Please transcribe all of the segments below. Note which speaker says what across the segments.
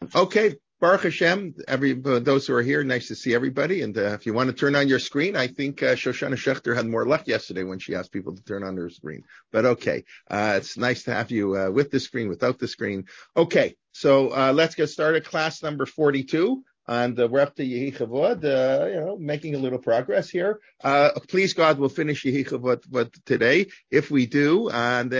Speaker 1: Okay, Baruch Hashem, those who are here, nice to see everybody. And if you want to turn on your screen, I think Shoshana Schechter had more luck yesterday when she asked people to turn on their screen. But okay, it's nice to have you with the screen, without the screen. Okay, so let's get started. Class number 42. And we're up to Yehi Chavod, making a little progress here. Please God, we'll finish Yehi Chavod today. If we do,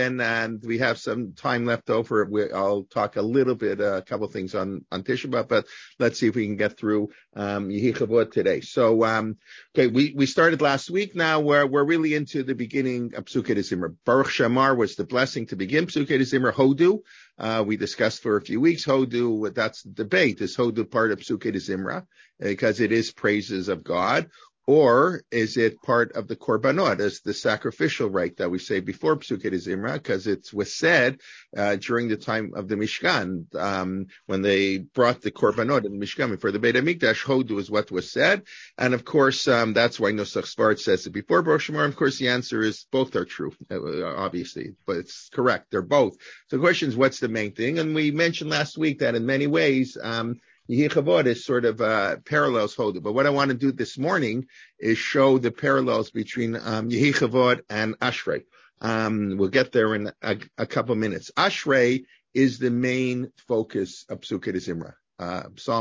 Speaker 1: and we have some time left over, I'll talk a little bit, a couple things on Tisha B'Av, but let's see if we can get through Yehi Chavod today. So, okay, we started last week. Now we're really into the beginning of Psukei D'Zimra. Baruch Shamar was the blessing to begin Psukei D'Zimra. Hodu. We discussed for a few weeks, Hodu, that's the debate. Is Hodu part of Psukei D'Zimra because it is praises of God, or is it part of the Korbanot, as the sacrificial rite that we say before Psukei D'Zimra, because it was said during the time of the Mishkan, when they brought the Korbanot in the Mishkan before the Beit HaMikdash, Hodu is what was said. And of course, that's why Nosach Sfard says it before Baruch She'amar. Of course, the answer is both are true, obviously, but it's correct. They're both. So the question is, what's the main thing? And we mentioned last week that in many ways, Yehi Chavod is sort of parallels Hodu. But what I want to do this morning is show the parallels between Yehi Chavod and Ashrei. We'll get there in a couple minutes. Ashrei is the main focus of Psukei D'Zimra. Psalm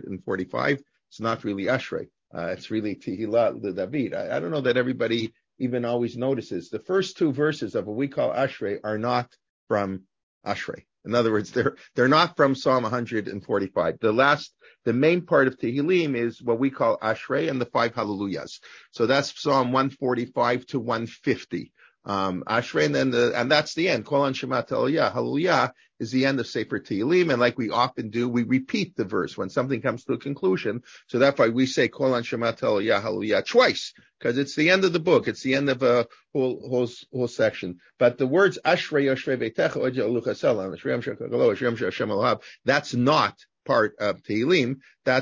Speaker 1: 145, it's not really Ashrei. It's really Tehillah David. I don't know that everybody even always notices. The first two verses of what we call Ashrei are not from Ashrei. In other words, they're not from Psalm 145. The main part of Tehillim is what we call Ashrei and the 5 Hallelujahs. So that's Psalm 145 to 150. Ashrei, and that's the end. Kol Anshemat Hallelujah. Hallelujah is the end of Sefer Tehillim, and like we often do, we repeat the verse when something comes to a conclusion. So that's why we say Kol Anshemat Hallelujah, Hallelujah twice, because it's the end of the book. It's the end of a whole section. But the words Ashrei Yoshrei Beitecha Oja Ulucha Selam, Ashrei Yom Shekagalo, Ashrei Yom Hashem Elohab, that's not part of Tehillim.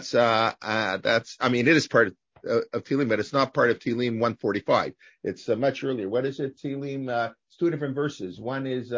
Speaker 1: It is part of Tehillim, but it's not part of Tehillim 145. It's much earlier. What is it? Tehillim, it's two different verses. One is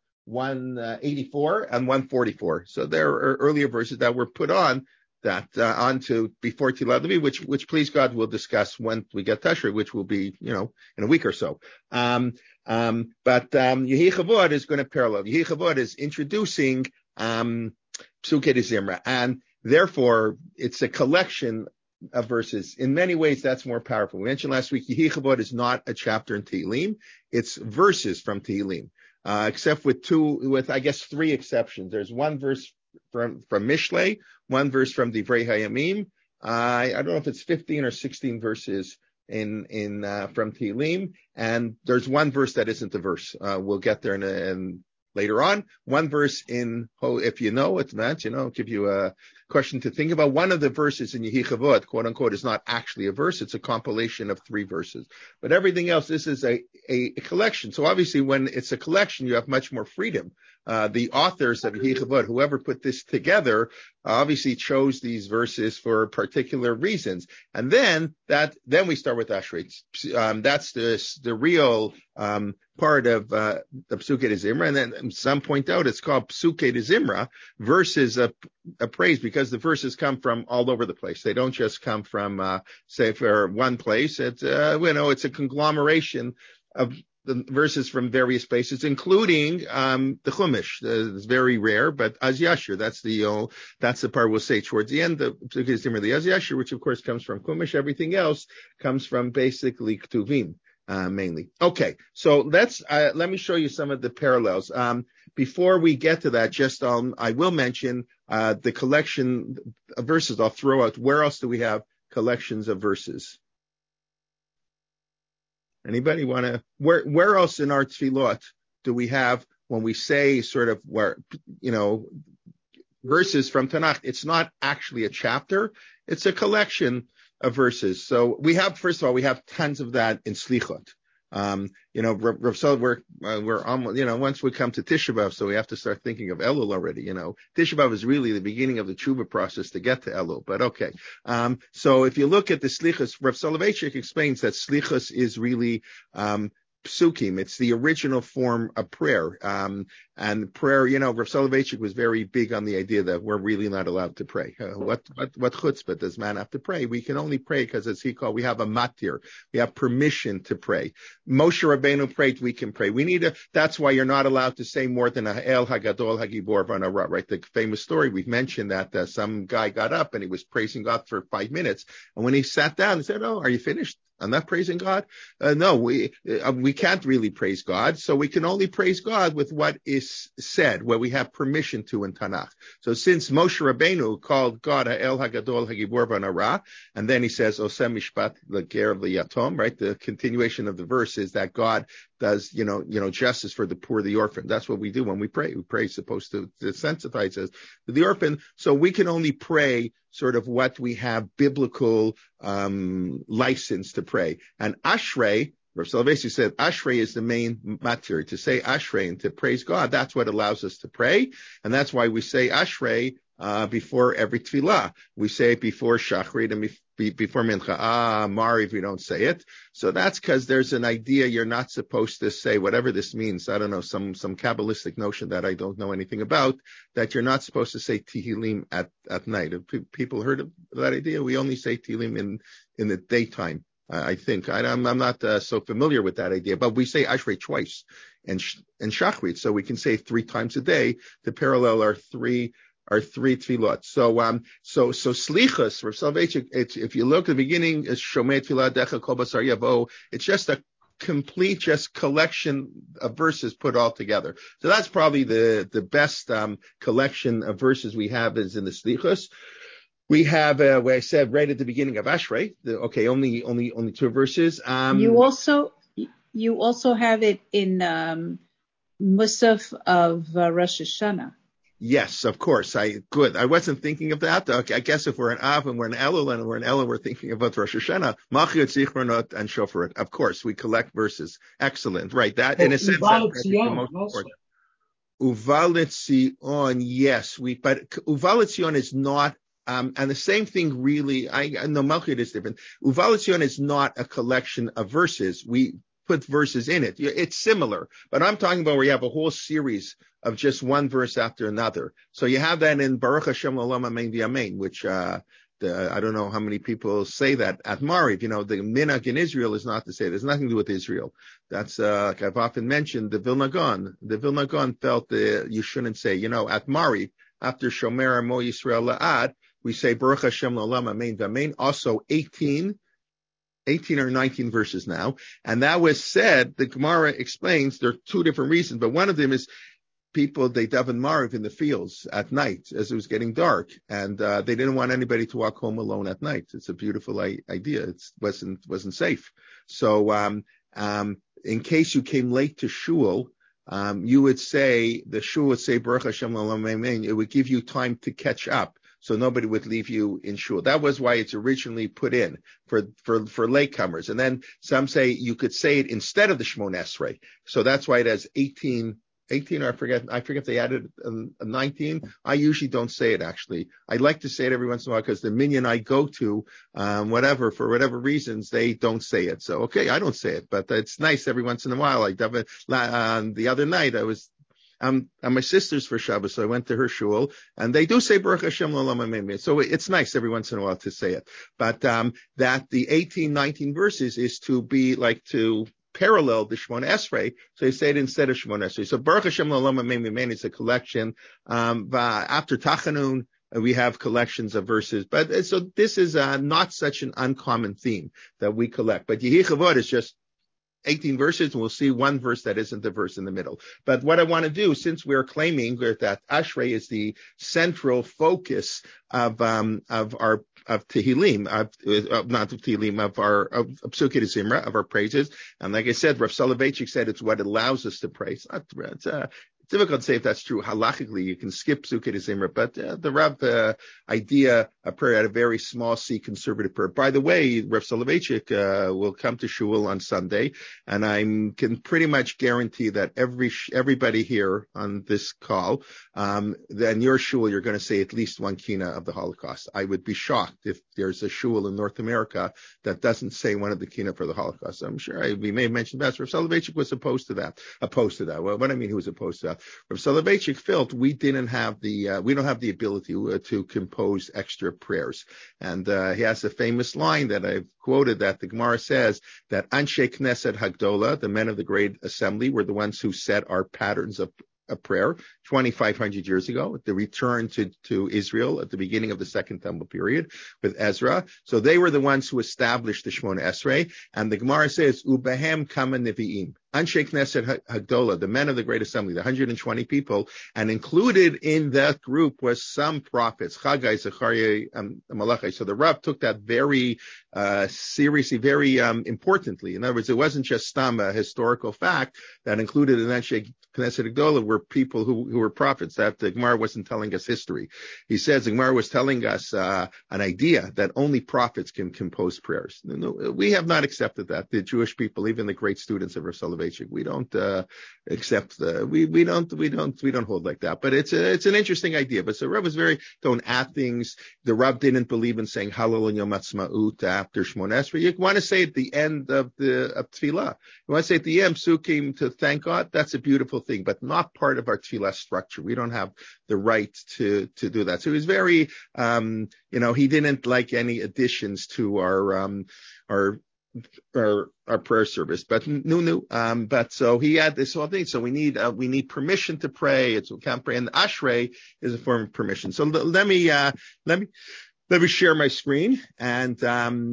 Speaker 1: 184 and 144. So there are earlier verses that were put on that onto before Tehillah Levi, which please God we'll discuss when we get Tashri, which will be in a week or so. But Yehi Chavod is going to parallel. Yehi Chavod is introducing Psukei D'Zimra, and therefore it's a collection of verses. In many ways, that's more powerful. We mentioned last week, Yehi Chavod is not a chapter in Tehillim. It's verses from Tehillim, except with three exceptions. There's one verse from Mishlei, one verse from Divrei Hayamim. I don't know if it's 15 or 16 verses from Tehillim, and there's one verse that isn't a verse. We'll get there in later on. One verse if you know it's meant, give you a question to think about. One of the verses in Yehi Chavod, quote unquote, is not actually a verse. It's a compilation of 3 verses. But everything else, this is a collection. So obviously when it's a collection, you have much more freedom. The authors of Yehi Chavod, whoever put this together, obviously chose these verses for particular reasons. And then we start with Ashrei. That's the real part of the Psukei D'Zimra. And then some point out it's called Psukei D'Zimra, verses of praise, because the verses come from all over the place. They don't just come from, say, for one place. It's a conglomeration of the verses from various places, including the Chumash. It's very rare, but Az Yashir, that's the part we'll say towards the end of Psukei D'Zimra, the Az Yashir, which of course comes from Chumash. Everything else comes from basically Ketuvim. Mainly. Okay, so let me show you some of the parallels. Before we get to that, I will mention the collection of verses. I'll throw out, where else do we have collections of verses? Anybody want to, where else in our tefillot do we have, when we say sort of verses from Tanakh, it's not actually a chapter, it's a collection of verses. So first of all, we have tons of that in Slichot. Rav Sol, we're almost, once we come to Tisha B'Av, so we have to start thinking of Elul already. Tisha B'Av is really the beginning of the tshuva process to get to Elul, but okay. So if you look at the Slichos, Rav Soloveitchik explains that Slichos is really, psukim. It's the original form of prayer. And prayer, Rav Soloveitchik was very big on the idea that we're really not allowed to pray. What chutzpah does man have to pray? We can only pray because, as he called, we have a matir. We have permission to pray. Moshe Rabbeinu prayed, we can pray. That's why you're not allowed to say more than El Hagadol Hagibor Vanara, right? The famous story, we've mentioned that some guy got up and he was praising God for 5 minutes. And when he sat down, he said, "Oh, are you finished? I'm not praising God." No, we can't really praise God. So we can only praise God with what is said, where we have permission to in Tanakh. So since Moshe Rabbeinu called God El Hagadol Hagibor Vanara, and then he says, Osem Mishpat L'Ger L'Yatom, right? The continuation of the verse is that God does, justice for the poor, the orphan. That's what we do when we pray. We pray supposed to sensitize us to the orphan. So we can only pray sort of what we have biblical license to pray. And Ashrei, Rav Soloveitchik said, Ashrei is the main matter. To say Ashrei and to praise God, that's what allows us to pray. And that's why we say Ashrei before every tefillah. We say it before Shachrit and before Mincha. Mariv, we don't say it. So that's because there's an idea you're not supposed to say, whatever this means. I don't know, some Kabbalistic notion that I don't know anything about, that you're not supposed to say Tehillim at night. Have people heard of that idea? We only say Tehillim in the daytime. I think I'm not so familiar with that idea, but we say Ashrei twice and Shachrit, so we can say 3 times a day to parallel our three tefillot. So slichus, Rav Soloveitchik, if you look at the beginning, it's Shomei Tefillah Decha Kol Basar Yavo. It's just a complete collection of verses put all together. So that's probably the best collection of verses we have is in the slichus. We have where I said right at the beginning of Ashrei. Only 2 verses.
Speaker 2: You also have it in Musaf of Rosh Hashanah.
Speaker 1: Yes, of course. Good. I wasn't thinking of that. Okay, I guess if we're in Av and we're in Elul and we're in Elul, we're thinking about Rosh Hashanah, Machiot, Zichronot, and Shofaret. Of course, we collect verses. Excellent. Right. That in a sense, that's the most important. Uval Etzion, yes. But Uval Etzion is not. And the same thing really, I know Malchut is different. Uval Etzion is not a collection of verses. We put verses in it. It's similar, but I'm talking about where you have a whole series of just one verse after another. So you have that in Baruch Hashem L'Olam Amen V'Amen, which, I don't know how many people say that at Mariv. The minhag in Israel is not to say, there's nothing to do with Israel. That's, like I've often mentioned, the Vilna Gaon felt that you shouldn't say, at Mariv, after Shomer Mo Yisrael La'ad, we say Baruch Hashem L'Olam Amen V'Amen, also 18 or 19 verses now. And that was said, the Gemara explains there are 2 different reasons, but one of them is people, they daven Mariv in the fields at night as it was getting dark, and they didn't want anybody to walk home alone at night. It's a beautiful idea. It wasn't safe. So in case you came late to shul, you would say, the shul would say Baruch Hashem L'Olam Amen. It would give you time to catch up, so nobody would leave you in shul. That was why it's originally put in for latecomers. And then some say you could say it instead of the Shmon Esrei. So that's why it has 18, or I forget if they added a 19. I usually don't say it, actually. I like to say it every once in a while because the minyan I go to, for whatever reasons, they don't say it. So, okay, I don't say it, but it's nice every once in a while. The other night I was, at my sister's for Shabbos, so I went to her shul, and they do say Baruch Hashem L'Olam Amen. So it's nice every once in a while to say it. But that the 18, 19 verses is to be like to parallel the Shmon Esrei, so you say it instead of Shmon Esrei. So Baruch Hashem L'Olam Amen is a collection. After Tachanun, we have collections of verses. But so this is not such an uncommon theme that we collect. But Yehi Chavod is just 18 verses, and we'll see one verse that isn't the verse in the middle. But what I want to do, since we're claiming that Ashrei is the central focus of Tehillim, not of Tehillim, of Psukei Zimra, of our praises, and like I said, Rav Soloveitchik said it's what allows us to praise. It's difficult to say if that's true. Halachically, you can skip Psukei Zimra, but the Rav idea, a prayer at a very small C conservative prayer. By the way, Rav Soloveitchik will come to Shul on Sunday, and I can pretty much guarantee that everybody here on this call, then your shul, you're going to say at least one kina of the Holocaust. I would be shocked if there's a shul in North America that doesn't say one of the kina for the Holocaust. I'm sure we may have mentioned that. Rav Soloveitchik was opposed to that. Well, what I mean, he was opposed to that. Rav Soloveitchik felt we don't have the ability to compose extra prayers. And he has a famous line that I've quoted that the Gemara says that Anshe Knesset Hagdola, the men of the Great Assembly, were the ones who set our patterns of a prayer 2,500 years ago, the return to Israel at the beginning of the Second Temple period with Ezra. So they were the ones who established the Shemona Esrei. And the Gemara says, Ubehem Kama Nevi'im. Anshe Knesset Hagdola, the men of the Great Assembly, the 120 people, and included in that group was some prophets, Chagai, Zechariah, Malachi. So the Rav took that very seriously, very importantly. In other words, it wasn't just a historical fact that included in Anshe Knesset Hagdola were people who were prophets. That the Gemara wasn't telling us history. He says the Gemara was telling us an idea that only prophets can compose prayers. We have not accepted that. The Jewish people, even the great students of Rav Soloveitchik, we don't accept we don't hold like that. But it's an interesting idea. But so Rav was don't add things. The Rav didn't believe in saying Hallel and Yom Ha'atzmaut after Shemona Esrei. You want to say at the end of Tefillah. You want to say at the end Psukim to thank God. That's a beautiful thing, but not part of our Tefillah structure. We don't have the right to do that. So he was very he didn't like any additions to our prayer service, but but so he had this whole thing. So we need permission to pray. We can't pray, and Ashrei is a form of permission. So let me share my screen, and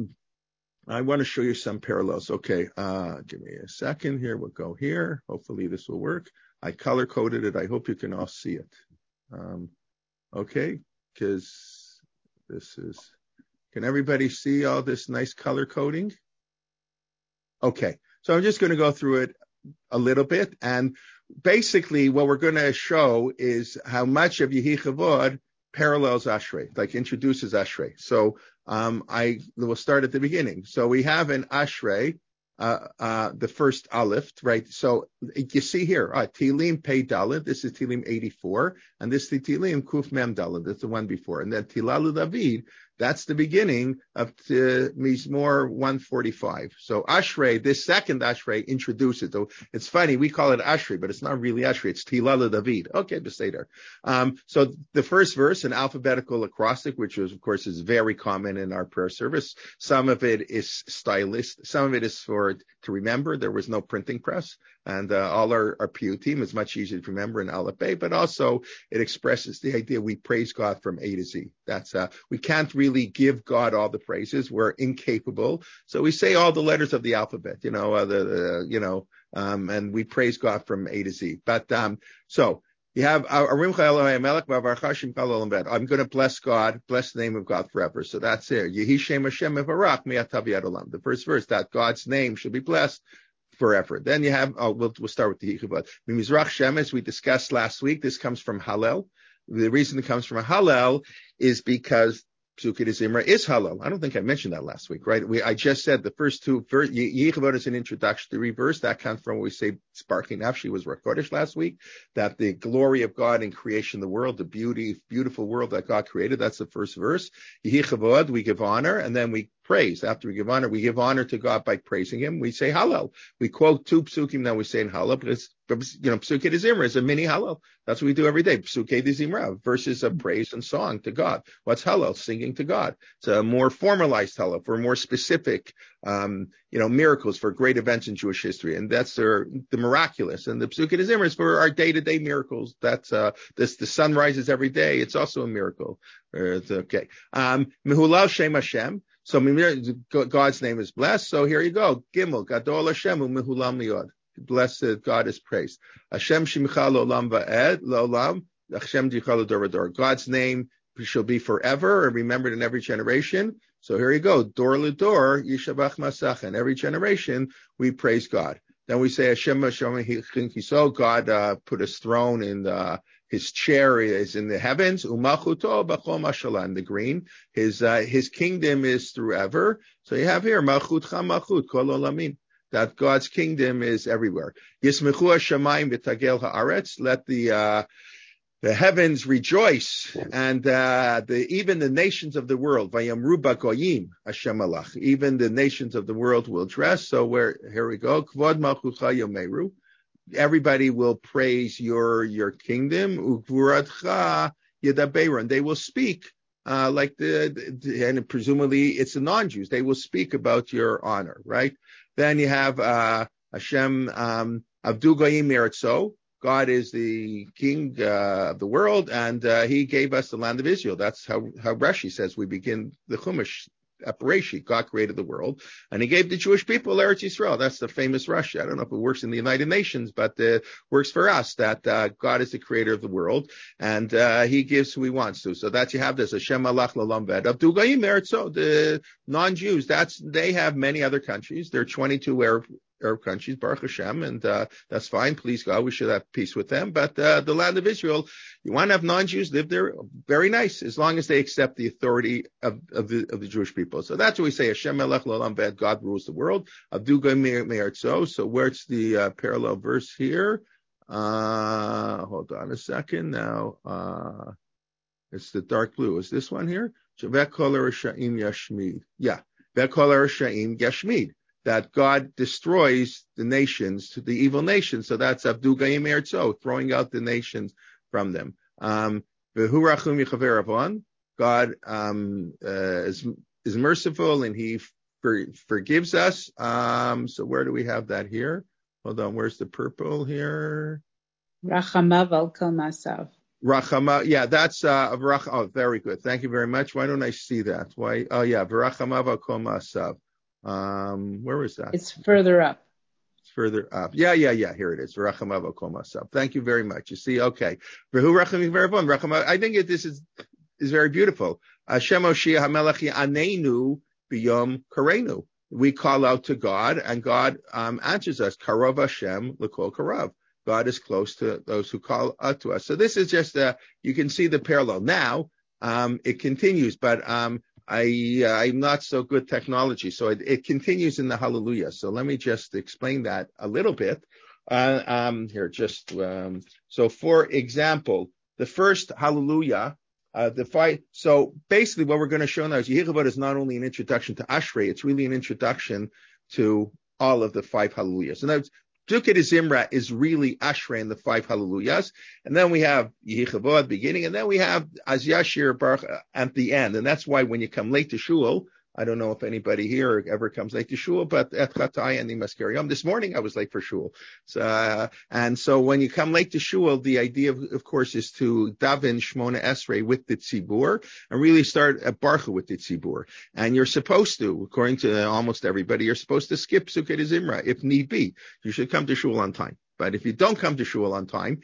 Speaker 1: I want to show you some parallels. Okay, give me a second here. We'll go here. Hopefully this will work. I color coded it. I hope you can all see it. Okay, because can everybody see all this nice color coding? Okay, so I'm just going to go through it a little bit, and basically what we're going to show is how much of Yehi Chavod parallels Ashrei, like introduces Ashrei. So I will start at the beginning. So we have an Ashrei, the first Aleph, right? So you see here, Tilim Pei Dalet, this is Tilim 84, and this is the Tilim Kuf Mem Dalet, that's the one before. And then Tilalu David, that's the beginning of Mizmor 145. So Ashrei, this second Ashrei introduces, so it's funny, we call it Ashrei, but it's not really Ashrei, it's Tilalu David. Okay, Beseder. So the first verse, an alphabetical acrostic, which of course is very common in our prayer service. Some of it is stylist, some of it is to remember. There was no printing press, and all our PU team is much easier to remember in Aleph Bey, but also it expresses the idea we praise God from A to Z. That's we can't really give God all the praises. We're incapable. So we say all the letters of the alphabet, and we praise God from A to Z. But so you have I'm going to bless God, bless the name of God forever. So that's there. Yehi Shem Hashem Mevarach Mi'atav Yad Olam. The first verse, that God's name should be blessed forever. Then you have, we'll start with the Yichuvot. Mizrach Shemesh, we discussed last week. This comes from Hallel. The reason it comes from Hallel is because Psukei Zimra is Hallel. I don't think I mentioned that last week, right? I just said the first two verses, Yichuvot is an introductory verse. That comes from what we say, Sparkling Nafshi was Rosh Chodesh last week, that the glory of God in creation, the world, the beautiful world that God created, that's the first verse. Yichuvot, we give honor, and then we praise. After we give honor to God by praising Him. We say Hallel. We quote two psukim that we say in Hallel, because Psukei Zimra is a mini Hallel. That's what we do every day. Psukei Zimra, verses of praise and song to God. What's Hallel? Singing to God. It's a more formalized Hallel for more specific, miracles, for great events in Jewish history, and that's the miraculous. And the Psukei Zimra is for our day-to-day miracles. That's the sun rises every day. It's also a miracle. It's okay. Mehulav Shem Hashem. So God's name is blessed. So here you go. Gimel Gadol Hashem U'Mehulam Liyod. Blessed God is praised. Hashem Shimcha L'Olam Va'ed L'Olam. Hashem Dichal L'Dor V'Dor. God's name shall be forever and remembered in every generation. So here you go. Dor L'Dor Yishabach Masach. In every generation we praise God. Then we say Hashem Kiso, God put his throne in his chair is in the heavens. Umachuto b'chol mashalah in the green. His kingdom is through. So you have here Malchut Chamachut Kol Olamin. That God's kingdom is everywhere. Yismechu Hashamayim v'tagel haaretz. Let the heavens rejoice, and even the nations of the world, Vayamru Bagoyim Hashem Alach. Even the nations of the world will dress. So here we go. Kvod Malchucha Yomeru. Everybody will praise your kingdom. Ugvuratcha Yedaberon. They will speak and presumably it's the non-Jews. They will speak about your honor, right? Then you have Hashem Avdu Goyim Eretzo. God is the king of the world, and he gave us the land of Israel. That's how Rashi says we begin the Chumash. Bereshit, God created the world, and he gave the Jewish people Eretz Yisrael. That's the famous Rashi. I don't know if it works in the United Nations, but it works for us that God is the creator of the world, and he gives who he wants to. So that you have this Hashem Alach L'Olam Ved Avdu Goyim Eretzo. The non-Jews, they have many other countries. There are 22 Arab countries, Baruch Hashem, and that's fine. Please God, we should have peace with them. But the land of Israel, you want to have non-Jews live there, very nice, as long as they accept the authority of the Jewish people. So that's what we say, Hashem Melech L'Olam Ved, God rules the world. Avdu Goyim Me'artzo. So where's the parallel verse here? Hold on a second now. It's the dark blue. Is this one here? Vek Kol Rasha'im Yashmid. Yeah. Vek Kol Rasha'im Yashmid. That God destroys the nations, to the evil nations. So that's Avdu Goyim Eretzo, throwing out the nations from them. God is merciful, and he forgives us. So where do we have that here? Hold on, where's the purple here?
Speaker 2: Rachamav al kol masav.
Speaker 1: Rachama, yeah, that's oh, very good. Thank you very much. Why don't I see that? Why? Oh yeah, V'rachamav al kol masav. Where is that?
Speaker 2: It's further up.
Speaker 1: It's further up. Yeah. Here it is. Thank you very much. You see, okay. I think this is very beautiful. Hashem Oshia HaMelech Anenu B'Yom Karenu. We call out to God, and God answers us. Karav Hashem L'Kol Karav. God is close to those who call out to us. So this is just you can see the parallel. Now, it continues, but I'm not so good technology, so it continues in the Hallelujah. So let me just explain that a little bit. So for example, the first Hallelujah, so basically what we're going to show now is Yehivot is not only an introduction to Ashrei, it's really an introduction to all of the 5 Hallelujahs. And that's Psukei Zimra is really Ashrei in the 5 Hallelujahs, and then we have Yehivot at the beginning, and then we have Az Yashir Baruch at the end, and that's why when you come late to Shul, I don't know if anybody here ever comes late to Shul, but at Chatai and Nimaskerium, this morning I was late for Shul. And so when you come late to Shul, the idea, of course, is to daven Shmona Esrei with the Tzibur and really start a Baruch with the Tzibur. And you're supposed to, according to almost everybody, you're supposed to skip Psukei Zimra if need be. You should come to Shul on time. But if you don't come to Shul on time,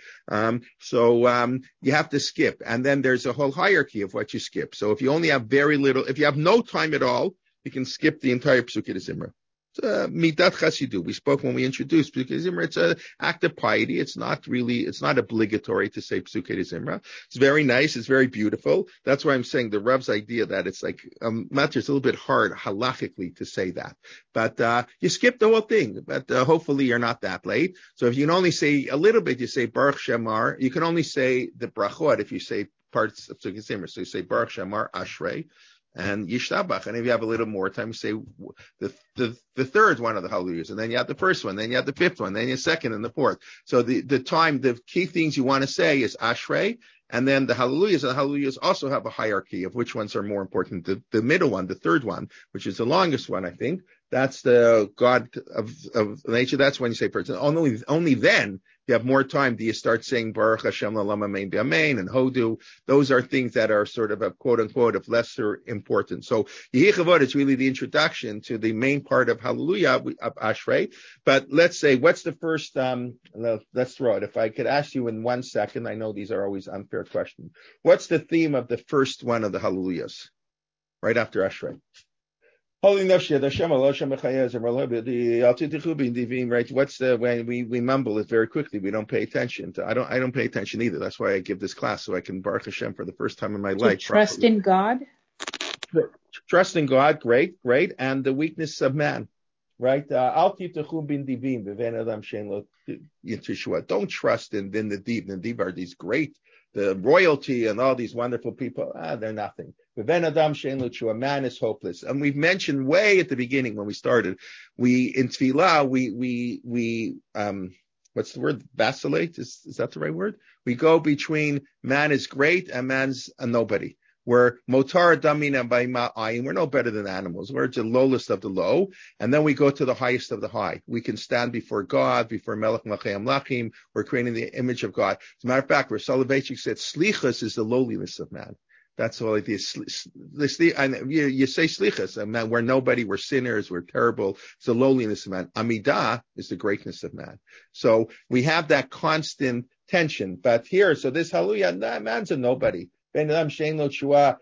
Speaker 1: you have to skip. And then there's a whole hierarchy of what you skip. So if you only have very little, if you have no time at all, you can skip the entire Psukei Zimra. Midat Chasidu. We spoke when we introduced Psukei Zimra. It's an act of piety. It's not obligatory to say Psukei Zimra. It's very nice. It's very beautiful. That's why I'm saying the Rav's idea that it's like, matter, it's a little bit hard halachically to say that. But, you skip the whole thing. But, hopefully you're not that late. So if you can only say a little bit, you say Baruch Shemar. You can only say the brachot if you say parts of Psukei Zimra. So you say Baruch Shemar Ashrei and Yishtabach. And if you have a little more time, you say the third one of the Hallelujahs, and then you have the first one, then you have the fifth one, then you have the second and the fourth. So the key things you want to say is Ashrei, and then the Hallelujahs. And the Hallelujahs also have a hierarchy of which ones are more important. The middle one, the third one, which is the longest one, I think, that's the God of nature. That's when you say person. Only then you have more time do you start saying Baruch Hashem L'Olam Amen B'Amen and Hodu. Those are things that are sort of a quote unquote of lesser importance. So Yehivot is really the introduction to the main part of Hallelujah of Ashrei. But let's say, what's the first? Let's throw it. If I could ask you in 1 second, I know these are always unfair questions. What's the theme of the first one of the Hallelujahs? Right after Ashrei. Holy Nafshi, Hashem, Allah, Hashem, Mechayez, and the Altitude Divine, right? What's the when we mumble it very quickly? We don't pay attention. I don't pay attention either. That's why I give this class so I can Baruch Hashem for the first time in my life.
Speaker 2: Trust in God.
Speaker 1: Trust in God, great, and the weakness of man, right? Don't trust in the deep. The deep are these great, the royalty and all these wonderful people. They're nothing. A man is hopeless. And we've mentioned way at the beginning when we started, in Tefillah, we what's the word? Vacillate? Is that the right word? We go between man is great and man's a nobody. We're motar damina by ma'ayin. We're no better than animals. We're the lowest of the low. And then we go to the highest of the high. We can stand before God, before Melech Malchei Amlachim. We're creating the image of God. As a matter of fact, Rav Soloveitchik said, slichus is the lowliness of man. That's all it is. You say slichus, and man, we're nobody, we're sinners, we're terrible. It's the lowliness of man. Amidah is the greatness of man. So we have that constant tension. But here, so this hallelujah, man's a nobody. When he's going to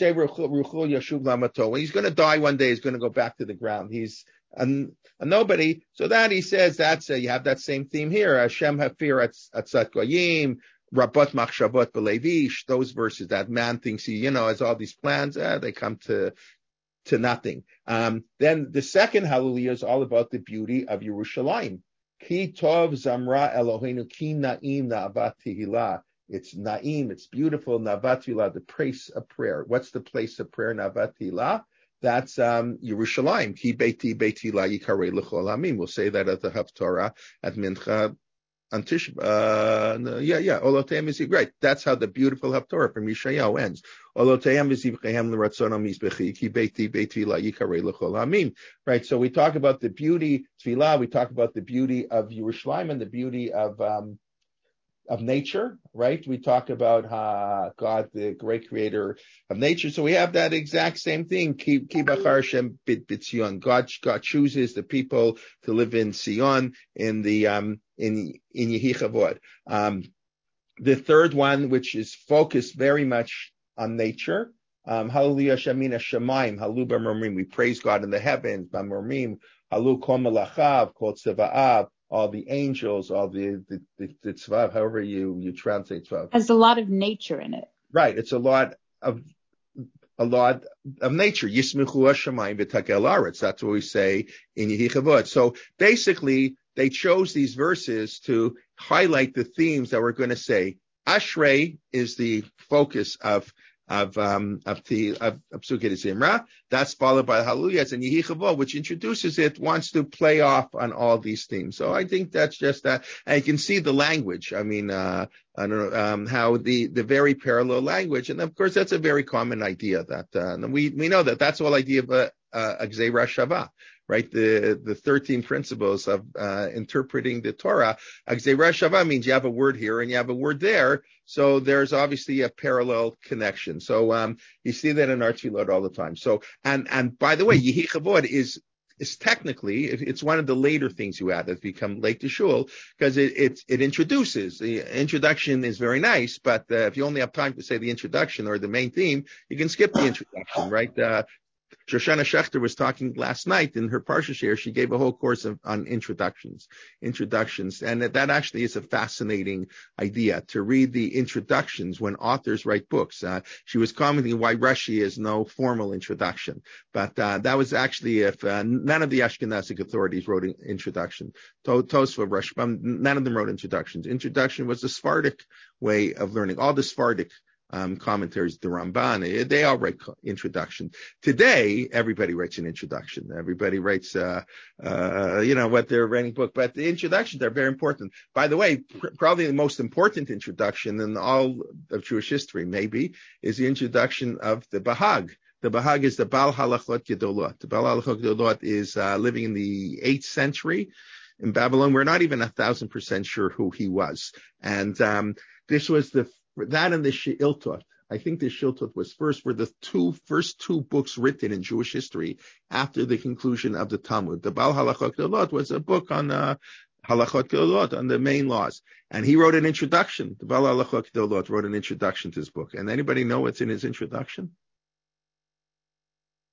Speaker 1: die one day, he's going to go back to the ground. He's a nobody. So that he says, you have that same theme here. Hashem hafir atzat goyim, rabat machshavot belevish. Those verses that man thinks he, has all these plans. They come to nothing. Then the second hallelujah is all about the beauty of Yerushalayim. Ki tov zamra Eloheinu ki na'im na'avat tehillah. It's na'im, it's beautiful. Navatila, the place of prayer. What's the place of prayer? Navatila. That's Yerushalayim. Ki beiti la yikarei l'chol hamim. We'll say that at the Haftarah at Mincha. Oloteim is right. That's how the beautiful Haftarah from Yeshayahu ends. Oloteim v'zivchehem l'ratzonam mizbechi ki beiti la yikarei l'chol hamim. Right. So we talk about the beauty tefillah. We talk about the beauty of Yerushalayim and the beauty of nature, right? We talk about God, the great creator of nature. So we have that exact same thing. Ki bachar Hashem b'Tzion. God chooses the people to live in Sion, in the in Yehi Chavod. The third one, which is focused very much on nature. Hallelujah Shamina Shemaim, Halu b'Mormim. We praise God in the heavens, b'Mormim. Halu kol malachav, kol tzeva'av. All the angels, all the tzvav, however you translate tzvav.
Speaker 2: Has a lot of nature in it.
Speaker 1: Right. It's a lot of nature. Yismichu hashamayim v'takel aretz. That's what we say in Yehi Chavod. So basically, they chose these verses to highlight the themes that we're going to say. Ashrei is the focus of Psukei Zimra. That's followed by Hallelujahs, and Yehi Chavod, which introduces it, wants to play off on all these themes. So I think that's just that. And you can see the language. I mean, I don't know, how the very parallel language. And of course, that's a very common idea that, we know that that's the whole idea of a Gzeira Shavah. Right, the 13 principles of interpreting the Torah. Gzeira Shavah means you have a word here and you have a word there, so there's obviously a parallel connection. So you see that in our tefillot all the time. So and by the way, Yehi Chavod is technically, it's one of the later things you add that's become late to shul, because it introduces. The introduction is very nice, but if you only have time to say the introduction or the main theme, you can skip the introduction, right? Shoshana Schechter was talking last night in her Parsha share. She gave a whole course on introductions, and that actually is a fascinating idea, to read the introductions when authors write books. She was commenting why Rashi is no formal introduction, but that was actually if none of the Ashkenazic authorities wrote an introduction. Tosfos, Rashbam, none of them wrote introductions. Introduction was the Sephardic way of learning. All the Sephardic commentaries, the Ramban, they all write introduction. Today, everybody writes an introduction. Everybody writes, what they're writing book, but the introductions are very important. By the way, probably the most important introduction in all of Jewish history, maybe, is the introduction of the Bahag. The Bahag is the Baal Halachot Gedolot. The Baal Halachot Gedolot is living in the 8th century in Babylon. We're not even 1,000% sure who he was. And this was that and the She'iltot. I think the She'iltot were the first two books written in Jewish history after the conclusion of the Talmud. The Baal Halachot Gedolot was a book on Halachot Gedolot, on the main laws. And he wrote an introduction. The Baal Halachot Gedolot wrote an introduction to his book. And anybody know what's in his introduction?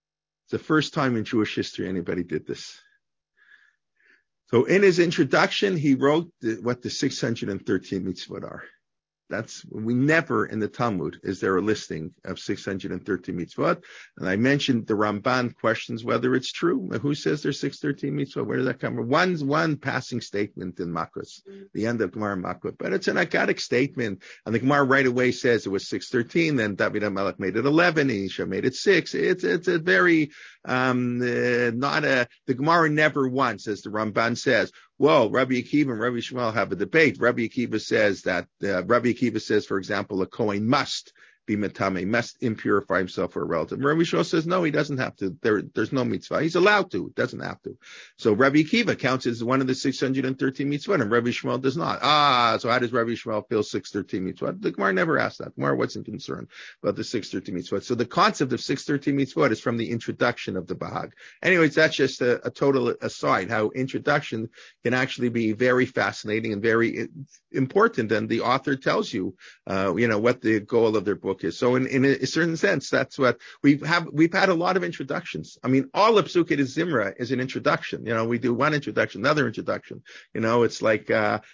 Speaker 1: It's the first time in Jewish history anybody did this. So in his introduction, he wrote what the 613 mitzvot are. We never in the Talmud is there a listing of 613 mitzvot. And I mentioned the Ramban questions whether it's true. Who says there's 613 mitzvot? Where did that come from? One passing statement in Makos, the end of Gemara Makot, but it's an agadic statement. And the Gemara right away says it was 613. Then David HaMelech made it 11. Elisha made it 6. It's a very, the Gemara never once, as the Ramban says, well, Rabbi Akiva and Rabbi Shmuel have a debate. Rabbi Akiva says, for example, a Kohen must be metame, must impurify himself for a relative. Rabbi Shmuel says, no, he doesn't have to. There's no mitzvah. He's allowed to. Doesn't have to. So Rabbi Akiva counts as one of the 613 mitzvot, and Rabbi Shmuel does not. So how does Rabbi Shmuel feel 613 mitzvot? The Gemara never asked that. The Gemara wasn't concerned about the 613 mitzvot. So the concept of 613 mitzvot is from the introduction of the Bahag. Anyways, that's just a total aside, how introduction can actually be very fascinating and very important. And the author tells you, what the goal of their book is. So in a certain sense, that's what we've had a lot of introductions. I mean, all of Psukei de Zimra is an introduction. We do one introduction, another introduction. It's like,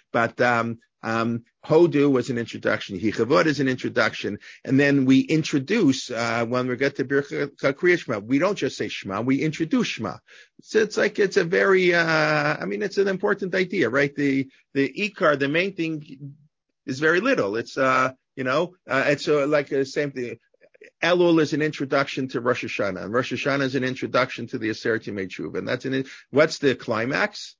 Speaker 1: Hodu was an introduction. Yichavod is an introduction. And then we introduce, when we get to Birkat Kriyat Shema, we don't just say Shema, we introduce Shema. So it's a very, it's an important idea, right? The Ikar, the main thing is very little. It's, it's like the same thing. Elul is an introduction to Rosh Hashanah, and Rosh Hashanah is an introduction to the Aseret Yemei Tshuva. And what's the climax?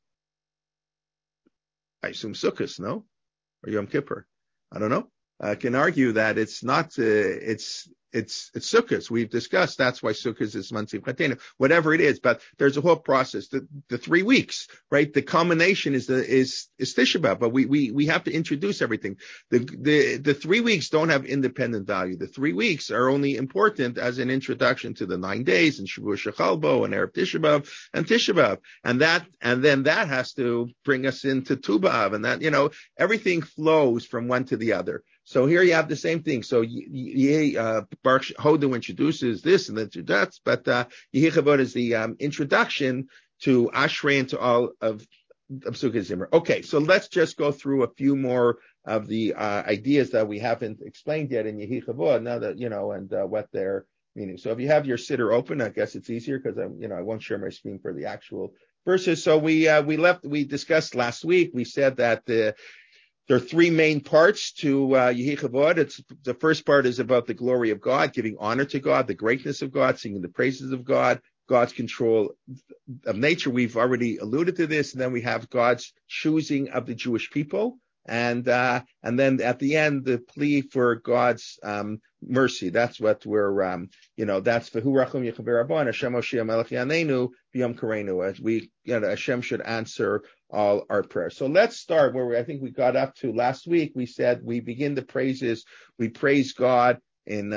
Speaker 1: I assume Sukkot, no? Or Yom Kippur. I don't know. I can argue that it's not, it's Sukkot. We've discussed that's why Sukkot is Mansiv Chatenu, whatever it is, but there's a whole process. The 3 weeks, right? The culmination is Tisha B'Av, but we have to introduce everything. The 3 weeks don't have independent value. The 3 weeks are only important as an introduction to the 9 days and Shavuot Shechalbo and Erev Tisha B'Av and Tisha B'Av. And then that has to bring us into Tu B'Av, and that, everything flows from one to the other. So here you have the same thing. So Baruch Hodu introduces this and then to that, but Yehichavod is the introduction to Ashrei and to all of Psukei Zimra. Okay, so let's just go through a few more of the ideas that we haven't explained yet in Yehichavod, now that, and what they're meaning. So if you have your sitter open, I guess it's easier because I won't share my screen for the actual verses. So we discussed last week, we said that there are 3 main parts to Yehichavod. The first part is about the glory of God, giving honor to God, the greatness of God, singing the praises of God, God's control of nature. We've already alluded to this. And then we have God's choosing of the Jewish people. And then at the end, the plea for God's mercy. That's what we're, that's V'hu Rachum Yechaber Rabban, Hashem Hoshea Melech Yanenu B'Yom Kareinu, as we, Hashem should answer all our prayers. So let's start where I think we got up to last week. We said we begin the praises. We praise God in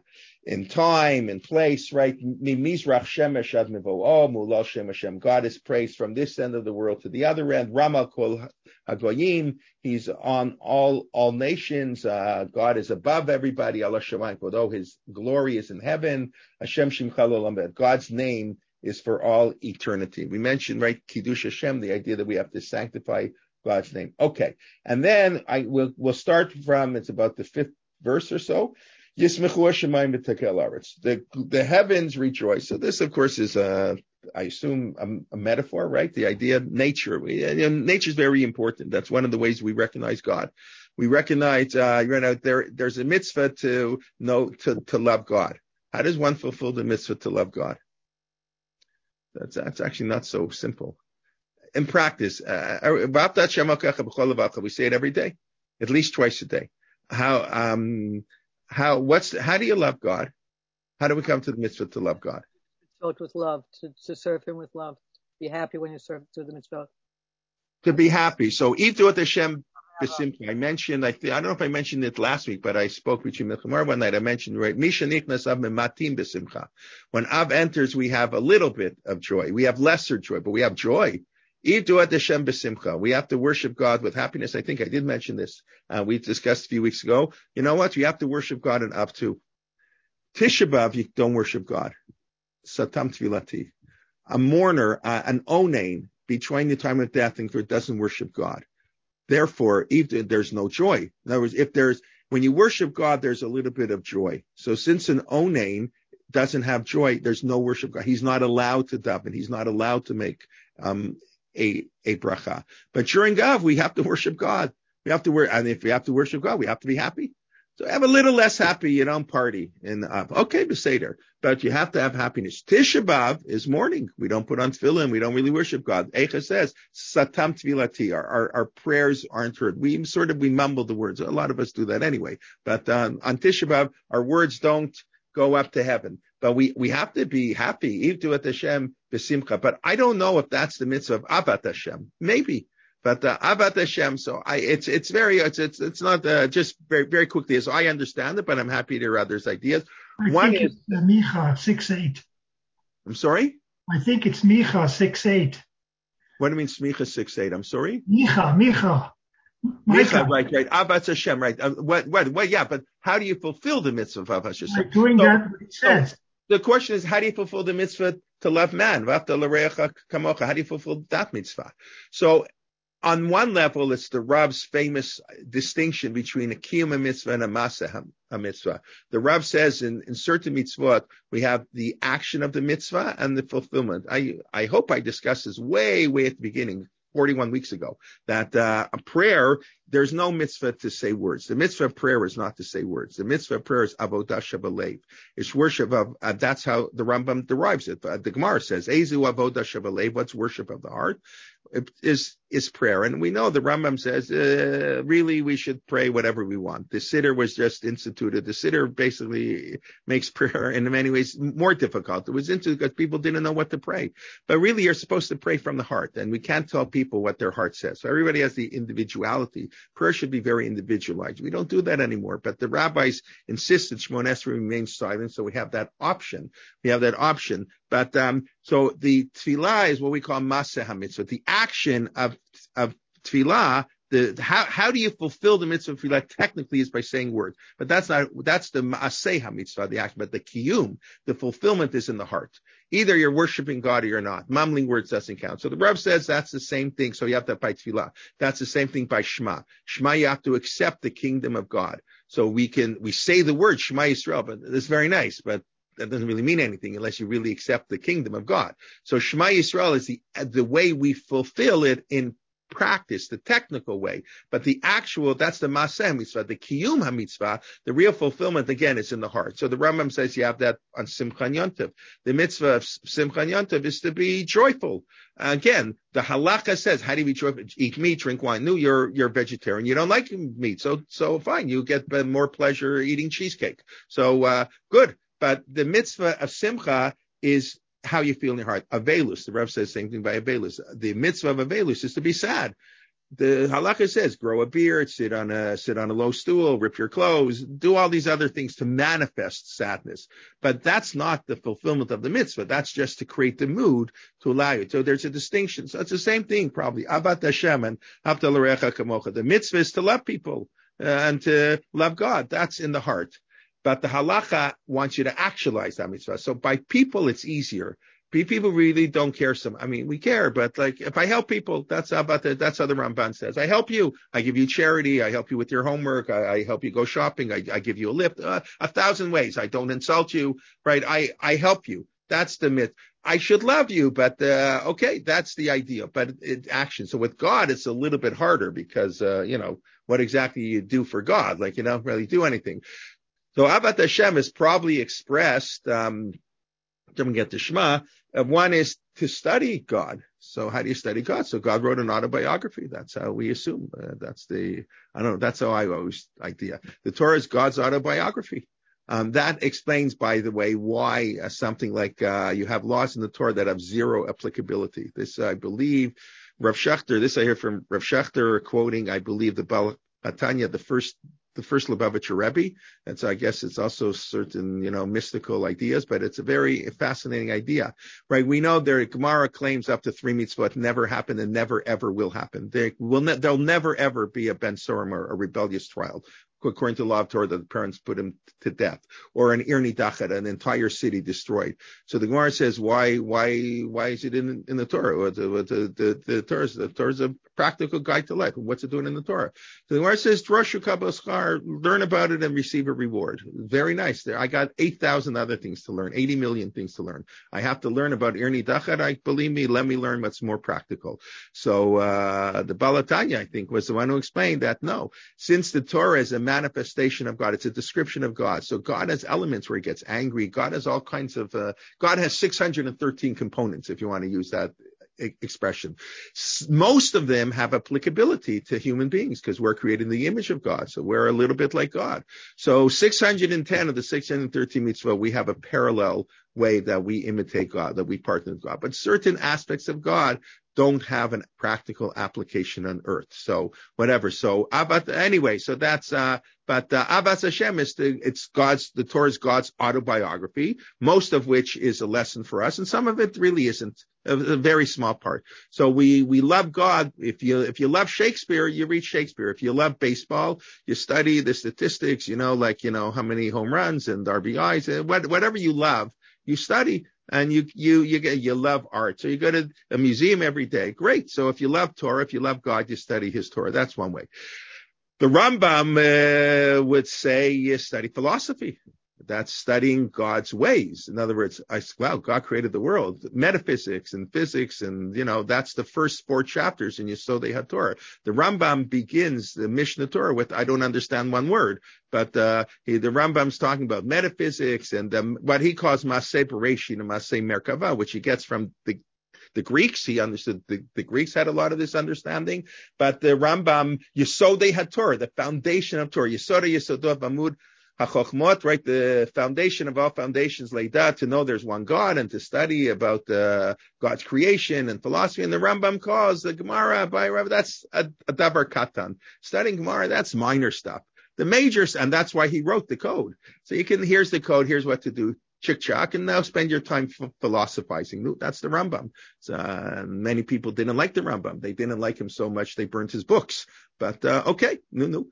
Speaker 1: time and place, right? Mizrach Shemesh ad Mevo'o, Mulal Shem Hashem. God is praised from this end of the world to the other end. Ramal Kol Hagoyim. He's on all nations. God is above everybody. Allah Shamayim Kodo. His glory is in heaven. Hashem Shimcha L'Olam. God's name is for all eternity. We mentioned, right, Kiddush Hashem, the idea that we have to sanctify God's name. Okay. And then we'll start from, it's about the 5th verse or so. Yismechu Hashemayim v'tekel haaretz. The heavens rejoice. So this, of course, is I assume a metaphor, right? The idea of nature. Nature is very important. That's one of the ways we recognize God. We recognize, there's a mitzvah to love God. How does one fulfill the mitzvah to love God? That's actually not so simple. In practice, we say it every day, at least twice a day. How do you love God? How do we come to the mitzvah to love God?
Speaker 3: Filled with love, to serve Him with love. Be happy when you serve to the mitzvah. To
Speaker 1: be happy. So, Yivdu Hashem b'simcha. I mentioned, I don't know if I mentioned it last week, but I spoke with you one night. I mentioned, right, Misha nichnas av mematim b'simcha. When Av enters, we have a little bit of joy. We have lesser joy, but we have joy. Yivdu Hashem b'simcha. We have to worship God with happiness. I think I did mention this. We discussed a few weeks ago. You know what? You have to worship God in Av too. Tisha B'Av, you don't worship God. satam tefilati. A mourner, an onain, between the time of death and doesn't worship God. Therefore, there's no joy. In other words, when you worship God, there's a little bit of joy. So since an onain doesn't have joy, there's no worship God. He's not allowed to daven. He's not allowed to make a bracha. But during Gav, we have to worship God. And if we have to worship God, we have to be happy. So have a little less happy, you don't party in Av. Okay, Beseder, but you have to have happiness. Tisha B'Av is mourning. We don't put on tefillin. We don't really worship God. Eicha says, Satam Tvilati. Our prayers aren't heard. We mumble the words. A lot of us do that anyway. But on Tisha B'Av, our words don't go up to heaven. But we have to be happy. Ivdu et Hashem b'simcha. But I don't know if that's the mitzvah of Avat Hashem. Maybe. But Avat Hashem, so it's not just very, very quickly as I understand it, but I'm happy to hear others' ideas.
Speaker 4: I think it's Micha 6:8.
Speaker 1: I'm sorry?
Speaker 4: I think it's Micha 6:8.
Speaker 1: What do you mean Micha 6:8? I'm sorry?
Speaker 4: Micha.
Speaker 1: Right. Avat Hashem, right. What, yeah, but how do you fulfill the mitzvah of Avat Hashem?
Speaker 4: By doing that, what it says.
Speaker 1: So the question is, how do you fulfill the mitzvah to love man? How do you fulfill that mitzvah? So, on one level, it's the Rav's famous distinction between a kiyum mitzvah and a maseh mitzvah. The Rav says in certain mitzvot, we have the action of the mitzvah and the fulfillment. I hope I discussed this way at the beginning, 41 weeks ago, that a prayer, there's no mitzvah to say words. The mitzvah of prayer is not to say words. The mitzvah of prayer is avodah shabalev. It's worship of, that's how the Rambam derives it. The Gemara says, Ezu avodah shabalev, what's worship of the heart? Is prayer. And we know the Rambam says, really, we should pray whatever we want. The Siddur was just instituted. The Siddur basically makes prayer in many ways more difficult. It was instituted because people didn't know what to pray. But really, you're supposed to pray from the heart. And we can't tell people what their heart says. So everybody has the individuality. Prayer should be very individualized. We don't do that anymore. But the rabbis insist that Shemona Esrei remains silent. So we have that option. But so the tefillah is what we call maseh hamitzvah, the action of tefillah. How do you fulfill the mitzvah of tefillah? Technically, is by saying words, but that's the maseh hamitzvah, the action. But the kiyum, the fulfillment, is in the heart. Either you're worshiping God or you're not. Mumbling words doesn't count. So the Rav says that's the same thing. So you have that by tefillah. That's the same thing by Shema. Shema, you have to accept the kingdom of God. So we say the word Shema Yisrael, but it's very nice, but that doesn't really mean anything unless you really accept the kingdom of God. So Shema Yisrael is the way we fulfill it in practice, the technical way. But the actual, that's the Maseh mitzvah, the Kiyum HaMitzvah, the real fulfillment, again, is in the heart. So the Rambam says you have that on Simchan Yontiv. The mitzvah of Simchan Yontiv is to be joyful. Again, the halakha says, how do you be joyful? Eat meat, drink wine. No, you're vegetarian. You don't like meat. So fine. You get more pleasure eating cheesecake. So, good. But the mitzvah of Simcha is how you feel in your heart. Avelus, the Rav says the same thing by Avelus. The mitzvah of Avelus is to be sad. The halakha says, grow a beard, sit on a low stool, rip your clothes, do all these other things to manifest sadness. But that's not the fulfillment of the mitzvah. That's just to create the mood to allow you. So there's a distinction. So it's the same thing, probably. Avat Hashem and Havta l'recha kamocha. The mitzvah is to love people and to love God. That's in the heart. But the halacha wants you to actualize that mitzvah. So by people, it's easier. People really don't care. We care, but like if I help people, that's how the Ramban says. I help you. I give you charity. I help you with your homework. I help you go shopping. I give you a lift. 1,000 ways. I don't insult you, right? I help you. That's the myth. I should love you, but okay, that's the idea. But action. So with God, it's a little bit harder because what exactly you do for God? Like you don't really do anything. So Avat Hashem is probably expressed, don't get the Shema, one is to study God. So how do you study God? So God wrote an autobiography. That's how we assume. That's how I always idea. The Torah is God's autobiography. That explains, by the way, why something like you have laws in the Torah that have zero applicability. This, I believe, Rav Shechter, this I hear from Rav Shechter quoting, I believe, the Baal HaTanya, the first Lubavitcher Rebbe. And so I guess it's also certain, mystical ideas, but it's a very fascinating idea, right? We know their Gemara claims up to 3 mitzvot never happened and never ever will happen. There'll never ever be a Ben Sorum or a rebellious trial. according to the law of Torah, that the parents put him to death, or an Ir Nidachet, an entire city destroyed. So the Gemara says, why is it in the Torah? The Torah is a practical guide to life. What's it doing in the Torah? So the Gemara says, Droshu Kabbalah Schar, learn about it and receive a reward. Very nice. There, I got 8,000 other things to learn, 80 million things to learn. I have to learn about Ir Nidachet. Believe me, let me learn what's more practical. So the Baal HaTanya, I think, was the one who explained that no, since the Torah is a manifestation of God, it's a description of God. So God has elements where he gets angry. God has all kinds of, God has 613 components, if you want to use that expression. Most of them have applicability to human beings because we're created in the image of God. So we're a little bit like God. So 610 of the 613 mitzvah, we have a parallel way that we imitate God, that we partner with God. But certain aspects of God don't have a practical application on earth. So whatever. So anyway, so that's but Ahavas Hashem is the Torah is God's autobiography, most of which is a lesson for us, and some of it really isn't, a very small part. So we love God. If you love Shakespeare, you read Shakespeare. If you love baseball, you study the statistics, how many home runs and RBIs and whatever you love, you study. And you love art. So you go to a museum every day. Great. So if you love Torah, if you love God, you study his Torah. That's one way. The Rambam would say you study philosophy. That's studying God's ways. In other words, God created the world, metaphysics and physics, and that's the first 4 chapters in Yesodei HaTorah. The Rambam begins the Mishnah Torah with I don't understand one word, but the Rambam's talking about metaphysics and what he calls Maseh Bereshit and Maseh Merkava, which he gets from the Greeks. He understood the Greeks had a lot of this understanding, but the Rambam Yesodei HaTorah, the foundation of Torah, Yesodot Amud HaChochmot, right? The foundation of all foundations, Leida, to know there's one God and to study about God's creation and philosophy. And the Rambam calls the Gemara by Rabbi, that's a davar katan. Studying Gemara, that's minor stuff. The major, and that's why he wrote the code. So here's the code, here's what to do. Chick-chack, and now spend your time philosophizing. That's the Rambam. So, many people didn't like the Rambam. They didn't like him so much they burnt his books. But okay, no.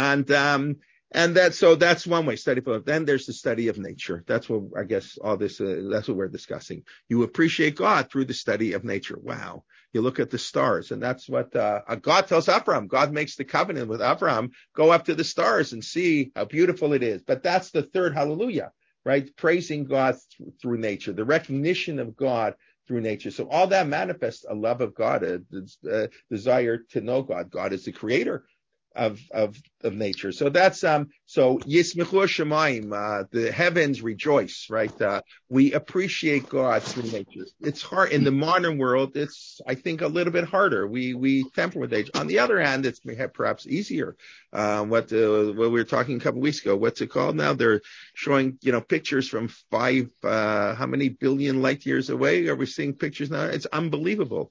Speaker 1: And that's one way, study of. Then there's the study of nature. That's what I guess all this. That's what we're discussing. You appreciate God through the study of nature. Wow. You look at the stars, and that's what God tells Abraham. God makes the covenant with Abraham. Go up to the stars and see how beautiful it is. But that's the third hallelujah, right? Praising God through nature, the recognition of God through nature. So all that manifests a love of God, a desire to know God. God is the creator of nature. So that's so Yismechu Shemaim, the heavens rejoice, right? We appreciate God through nature. It's hard in the modern world. It's, I think, a little bit harder. We temper with age. On the other hand, it's perhaps easier. What we were talking a couple of weeks ago. What's it called now? They're showing pictures from 5 how many billion light years away? Are we seeing pictures now? It's unbelievable.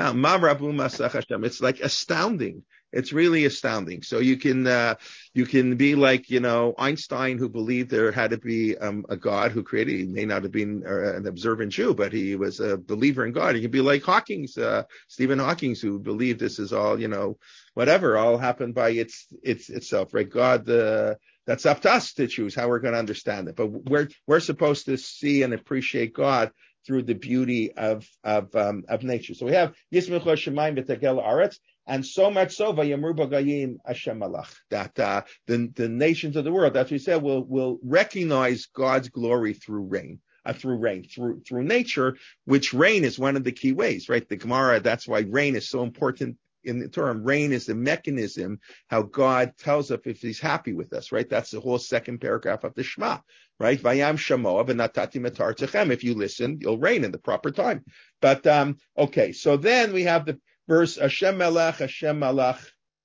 Speaker 1: It's like astounding. It's really astounding. So you can be like, Einstein, who believed there had to be a God who created. He may not have been an observant Jew, but he was a believer in God. You can be like Stephen Hawking, who believed this is all, whatever, all happened by itself, right? God, that's up to us to choose how we're going to understand it. But we're supposed to see and appreciate God through the beauty of nature. So we have Yismechu Shemayim v'Tegel Haaretz. And so much so, Vayamru Bagayim Hashem Malach, that the nations of the world, as we said, will recognize God's glory through rain, through nature, which rain is one of the key ways, right? The Gemara, that's why rain is so important in the Torah. Rain is the mechanism how God tells us if he's happy with us, right? That's the whole second paragraph of the Shema, right? Vayam Shamoah v'natati matar tzechem. If you listen, you'll rain in the proper time. But, okay, so then we have the verse Hashem Melech, Hashem Malach,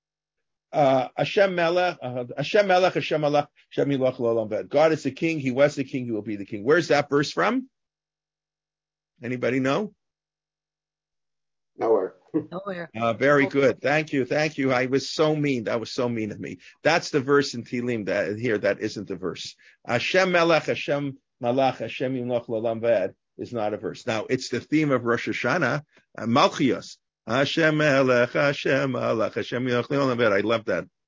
Speaker 1: Hashem Melech, Hashem Melech, Hashem Malach, Hashem Yilach L'olam Ved. God is the king. He was the king. He will be the king. Where's that verse from? Anybody know?
Speaker 5: Nowhere.
Speaker 1: Very good. Thank you. I was so mean. That was so mean of me. That's the verse in Tehillim that isn't the verse. Hashem Melech, Hashem Malach, Hashem Yilach L'olam Ved is not a verse. Now, it's the theme of Rosh Hashanah, Malchios. Hashem Melech, Hashem Malach, Hashem Yilach L'olam Ved. I love that.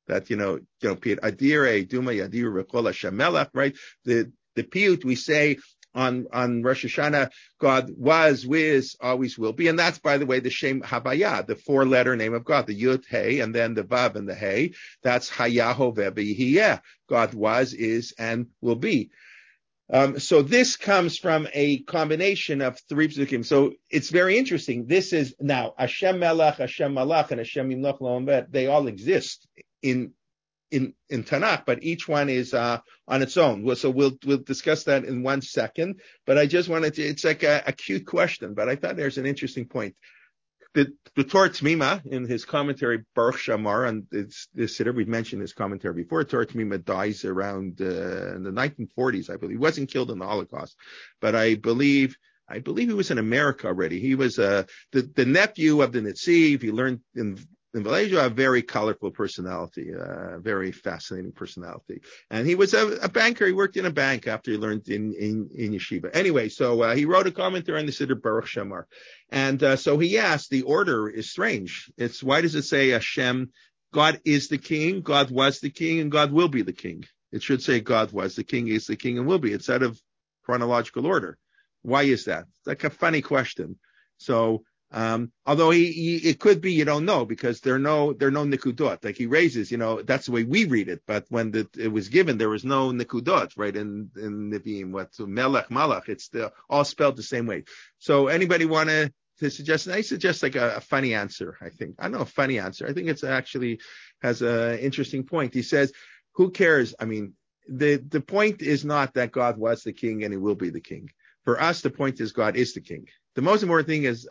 Speaker 1: that, Piyut Adire, Duma Yadir Rekol Hashem Melech, right? The Piyut we say on Rosh Hashanah, God was, is, always will be. And that's, by the way, the Shem Havaya, the 4-letter name of God, the Yud, Hey, and then the Vav and the Hey. That's Hayaho Vebiyeh. God was, is, and will be. So this comes from a combination of 3 psukim. So it's very interesting. This is now Hashem Melech, Hashem Malach, and Hashem Yimloch Lo'omed. They all exist in Tanakh, but each one is on its own. So we'll discuss that in 1 second. But I just wanted to, it's like a cute question, but I thought there's an interesting point. The Torah T'mima, in his commentary, Baruch Shamar, and this Siddur, we've mentioned his commentary before, Torah T'mima dies around in the 1940s, I believe. He wasn't killed in the Holocaust, but I believe he was in America already. He was the nephew of the Netziv. He learned in Malaysia, a very colorful personality, a very fascinating personality. And he was a banker. He worked in a bank after he learned in yeshiva. Anyway, so he wrote a commentary on the Siddur Baruch Shamar. And so he asked, the order is strange. Why does it say Hashem, God is the king, God was the king, and God will be the king? It should say God was the king, is the king, and will be, instead of chronological order. Why is that? It's like a funny question. So, although it could be, you don't know, because there are no nikudot. Like he raises, that's the way we read it. But when it was given, there was no nikudot, right? In Nevi'im, Melech, Malach, it's all spelled the same way. So anybody want to suggest? I suggest like a funny answer, I think. I don't know, a funny answer. I think it's actually has an interesting point. He says, who cares? I mean, the point is not that God was the king and he will be the king. For us, the point is God is the king. The most important thing is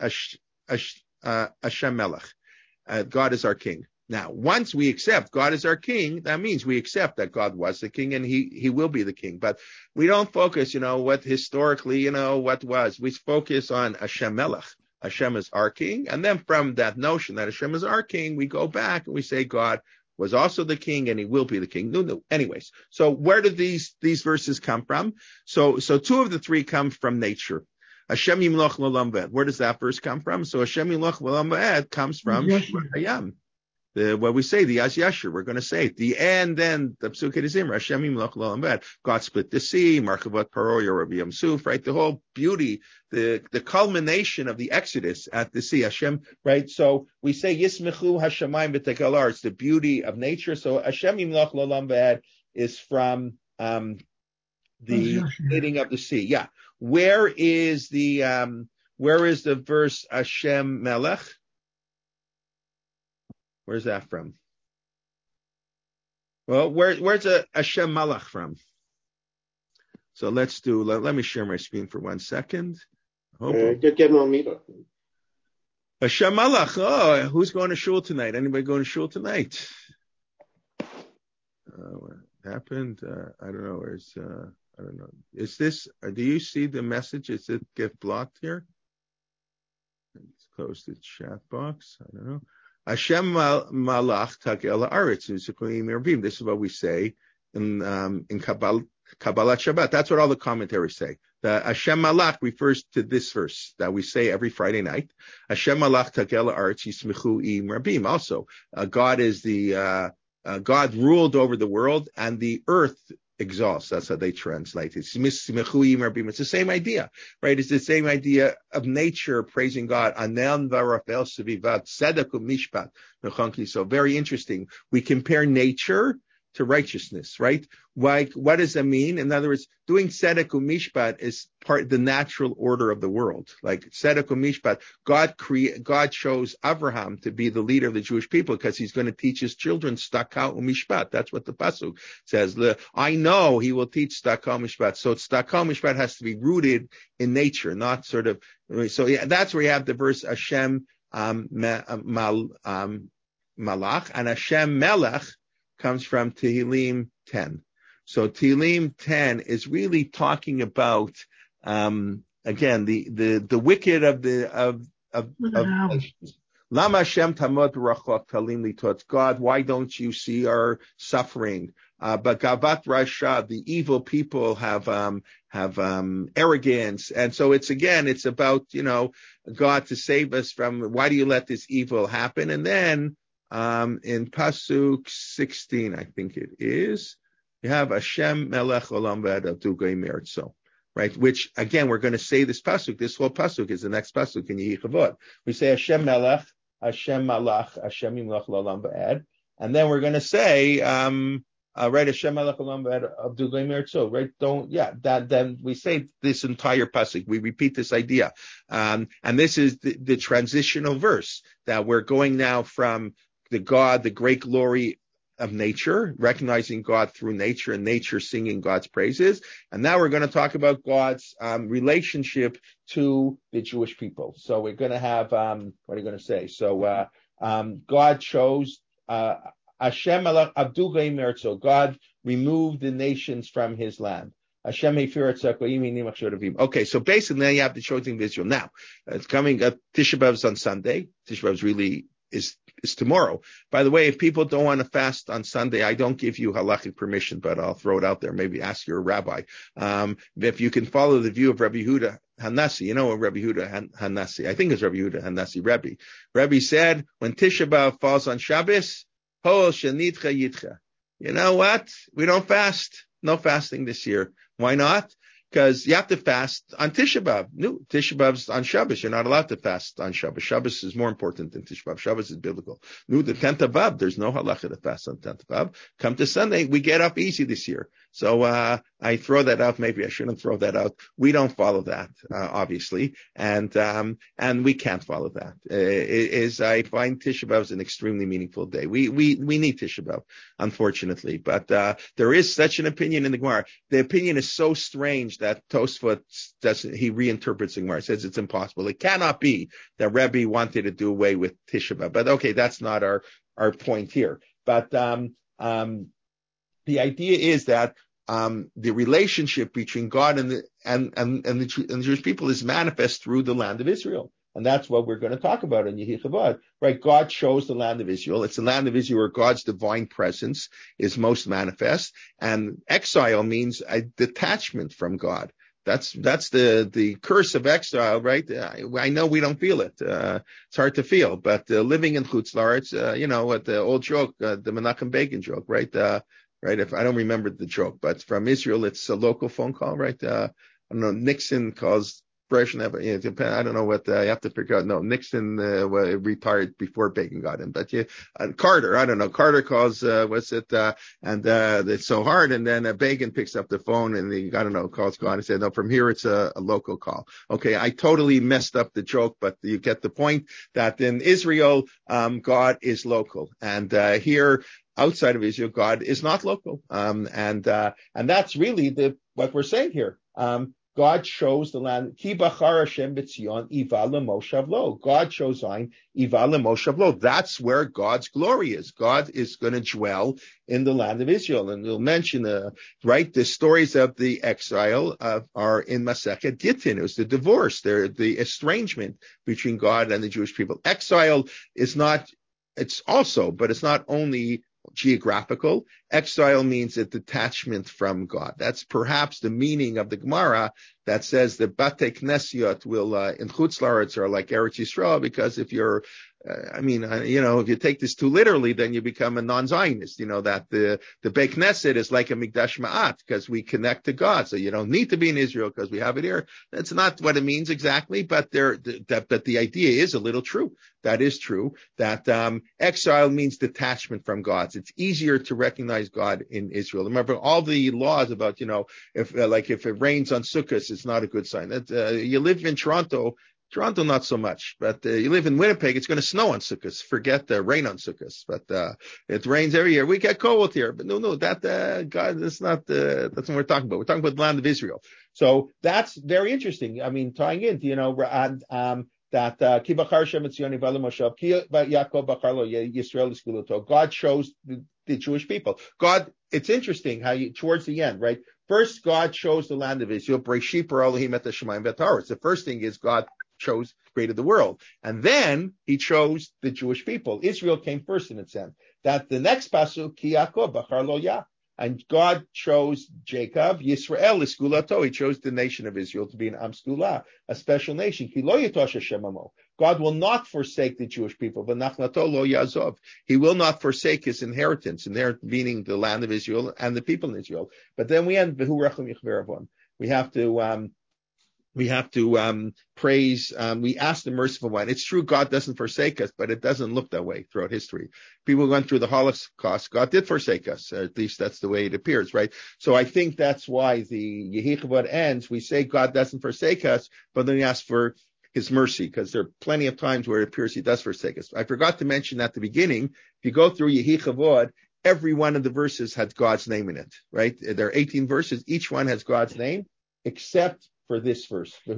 Speaker 1: Hashem Melech. God is our king. Now, once we accept God is our king, that means we accept that God was the king and he will be the king. But we don't focus, what historically, what was. We focus on Hashem Melech. Hashem is our king. And then from that notion that Hashem is our king, we go back and we say God was also the king and he will be the king. No. Anyways, so where do these verses come from? So 2 of the 3 come from nature. Hashem Yimloch L'olam V'ed. Where does that verse come from? So Hashem Yimloch L'olam V'ed comes from Hayam. What we say, the Az Yashir, we're going to say it. And then the Psuket Zimra, Hashem Yimloch L'olam V'ed. God split the sea, Marchavat Paro, Yorav Yam Suf, right? The whole beauty, the culmination of the Exodus at the sea, Hashem, right? So we say Yismechu Hashemayim V'tekel. It's the beauty of nature. So Hashem Yimloch L'olam V'ed is from the splitting of the sea. Yeah. Where is the verse Hashem Melech? Where's that from? Well, where's a Hashem Melech from? So let me share my screen for 1 second.
Speaker 5: Get on me.
Speaker 1: Hashem Melech. Oh, who's going to shul tonight? Anybody going to shul tonight? What happened? I don't know. I don't know. Is this, do you see the message? Is it get blocked here? Let's close the chat box. I don't know. Hashem Malach Tagel Aretz. This is what we say in Kabbalat Shabbat. That's what all the commentaries say. The Hashem Malach refers to this verse that we say every Friday night. Hashem Malach Tagel Aretz Yismichu Im Rabim. Also, God is God ruled over the world and the earth exalts. That's how they translate it. It's the same idea, right? It's the same idea of nature praising God. So very interesting. We compare nature to righteousness, right? Like, what does that mean? In other words, doing tzedek umishpat is part of the natural order of the world. Like tzedek umishpat, God chose Abraham to be the leader of the Jewish people because he's going to teach his children stakah umishpat. That's what the pasuk says. I know he will teach stakah umishpat. So stakah umishpat has to be rooted in nature, not sort of. So yeah, that's where you have the verse Hashem Malach, and Hashem Melech comes from Tehillim 10. So Tehillim 10 is really talking about again the wicked of nations. Lama Hashem tamod rachok talim litot. God, why don't you see our suffering? But Gavat Rasha, the evil people have arrogance, and so it's about God to save us from. Why do you let this evil happen? And then in Pasuk 16, I think it is, you have Hashem Melech Olam V'ed Avdu Goyim Eretzo, right? Which, again, we're going to say this whole Pasuk is the next Pasuk in Yehi Chavod. We say Hashem Melech, Hashem Malach, Hashem Yimlach L'Olam V'ed, and then we're going to say, right, Hashem Melech Olam V'ed Avdu Goyim Eretzo, right? Then we say this entire Pasuk. We repeat this idea. And this is the transitional verse that we're going now from the God, the great glory of nature, recognizing God through nature and nature singing God's praises. And now we're going to talk about God's relationship to the Jewish people. So we're going to have, what are you going to say? So God chose Hashem Avdu Goyim Eretzo. God removed the nations from his land. Okay, so basically now you have the chosen of Israel. Now, it's coming, Tisha B'Av is on Sunday. Tisha B'Av really is tomorrow. By the way, if people don't want to fast on Sunday, I don't give you halachic permission, but I'll throw it out there. Maybe ask your rabbi. If you can follow the view of Rabbi Yehuda Hanassi, you know what Rabbi Yehuda Hanassi, I think it's Rabbi Yehuda Hanassi Rebbe. Rebbe said, when Tisha B'Av falls on Shabbos, Hol Shenitcha Yitcha. You know what? We don't fast. No fasting this year. Why not? Because you have to fast on Tisha B'Av. No, Tisha B'Av's on Shabbos. You're not allowed to fast on Shabbos. Shabbos is more important than Tisha B'Av. Shabbos is biblical. No, the 10th of Av, there's no halacha to fast on 10th of Av. Come to Sunday, we get up easy this year. So I throw that out. Maybe I shouldn't throw that out. We don't follow that, obviously, and we can't follow that. I find Tisha B'Av is an extremely meaningful day. We need Tisha B'Av, unfortunately, but there is such an opinion in the Gemara. The opinion is so strange that Tosfot he reinterprets the Gemara. It says it's impossible. It cannot be that Rebbe wanted to do away with Tisha B'Av. But okay, that's not our point here. But the idea is that the relationship between God and the Jewish people is manifest through the land of Israel. And that's what we're going to talk about in Yehi Chavod, right? God chose the land of Israel. It's the land of Israel where God's divine presence is most manifest. And exile means a detachment from God. That's the curse of exile, right? I know we don't feel it. It's hard to feel, but living in Chutz La'aretz, what the old joke, the Menachem Begin joke, right? Right? If I don't remember the joke, but from Israel, it's a local phone call, right? I don't know. Nixon calls Brezhnev. I don't know what I have to figure out. No, Nixon retired before Begin got in, but Carter. I don't know. Carter calls. And it's so hard. And then Begin picks up the phone and calls God and said, no, from here it's a local call. Okay, I totally messed up the joke, but you get the point that in Israel, God is local, and here. Outside of Israel, God is not local, and that's really what we're saying here. God chose the land. Ki bachar Hashem b'Tzion, iva l'moshav lo. God chose Zion, iva l'moshav lo. That's where God's glory is. God is going to dwell in the land of Israel, and we'll mention, the stories of the exile are in Masechet Gittin. It was the divorce, the estrangement between God and the Jewish people. Exile is not. It's not only geographical. Exile means a detachment from God. That's perhaps the meaning of the Gemara that says that Batei Knesiot will, in Chutz La'aretz, are like Eretz Yisrael, because if you're, if you take this too literally, then you become a non-Zionist. That the Beit Knesset is like a Mikdash Ma'at, because we connect to God. So you don't need to be in Israel because we have it here. That's not what it means exactly, but the idea is a little true. That is true. That exile means detachment from God. It's easier to recognize God in Israel. Remember all the laws about, if it rains on Sukkot, it's not a good sign. That you live in Toronto, not so much, but you live in Winnipeg, it's going to snow on Sukkot. Forget the rain on Sukkot, but it rains every year. We get cold here, but no, that God, that's not that's what we're talking about. We're talking about the land of Israel. So that's very interesting. I mean, tying into that Ki bachar Hashem et Zion iva l'moshav, Ki Yaakov bachar lo Yisrael l'skuloto. God chose the Jewish people. God, it's interesting how towards the end, right? First, God chose the land of Israel. Breshit bara Elohim et hashamayim v'et haaretz. The first thing is God created the world. And then he chose the Jewish people. Israel came first in a sense. That the next pasuk, Ki Yaakov bachar lo Yah. And God chose Jacob, Yisrael, Iskulato. He chose the nation of Israel to be an Am Skula, a special nation. God will not forsake the Jewish people, but Nachlato lo Yazov. He will not forsake his inheritance, meaning the land of Israel and the people in Israel. But then we end Behu Rachum Yichveravon. We have to praise, we ask the merciful one. It's true God doesn't forsake us, but it doesn't look that way throughout history. People went through the Holocaust. God did forsake us. At least that's the way it appears, right? So I think that's why the Yehi Chavod ends. We say God doesn't forsake us, but then we ask for his mercy, because there are plenty of times where it appears he does forsake us. I forgot to mention at the beginning, if you go through Yehi Chavod, every one of the verses has God's name in it, right? There are 18 verses. Each one has God's name, except for this verse. This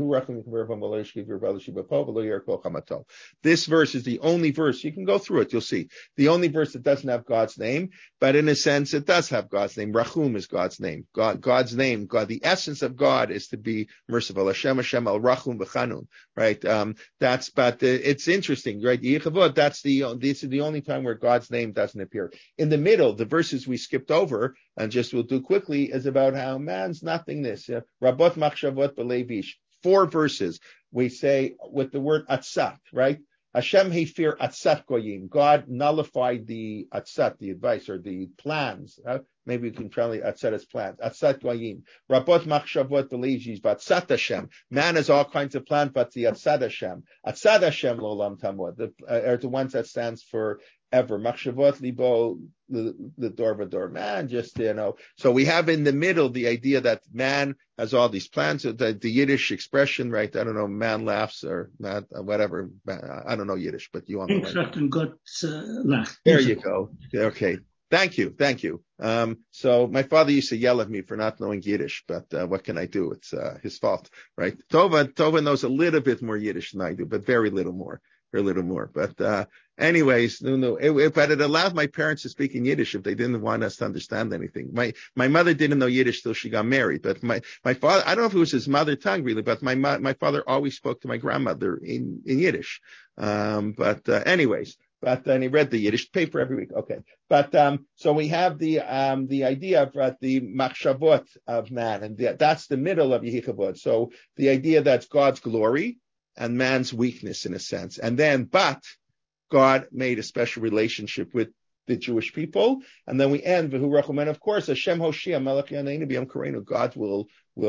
Speaker 1: verse is the only verse, you can go through it, you'll see, the only verse that doesn't have God's name, but in a sense it does have God's name. Rachum is God's name. God's name, God, the essence of God is to be merciful. Hashem al Rachum v'chanun, right? It's interesting, right? Yechavod, this is the only time where God's name doesn't appear. In the middle, the verses we skipped over, and just we'll do quickly, is about how man's nothingness. Rabot machshavot b'levish. 4 verses we say with the word atzat, right? Hashem hefir atzat goyim. God nullified the atzat, the advice or the plans. Maybe we can translate atzat as plans. Atzat goyim. Rabot machshavot b'levish. Atzat Hashem. Man has all kinds of plans, but the atzat Hashem. Atzat Hashem lo'olam tamod. Are the ones that stands for ever. Machshavot libo the door vador. Man, just, So we have in the middle the idea that man has all these plans. The Yiddish expression, right? I don't know, man laughs or man, whatever. I don't know Yiddish, but you all know. There you go. Okay. Thank you. So my father used to yell at me for not knowing Yiddish, but what can I do? It's his fault, right? Tova knows a little bit more Yiddish than I do, but very little more. But anyways, but it allowed my parents to speak in Yiddish if they didn't want us to understand anything. My mother didn't know Yiddish till she got married, but my father, I don't know if it was his mother tongue really, but my father always spoke to my grandmother in Yiddish. Anyways. But then he read the Yiddish paper every week. Okay. But, so we have the idea of the machshavot of man, and that's the middle of Yehi Chavod. So the idea that's God's glory and man's weakness in a sense. And then, but God made a special relationship with the Jewish people. And then we end with V'hu Rachum. Of course, Hashem Hoshia Melech Yaneinu B'yom Kareinu. God will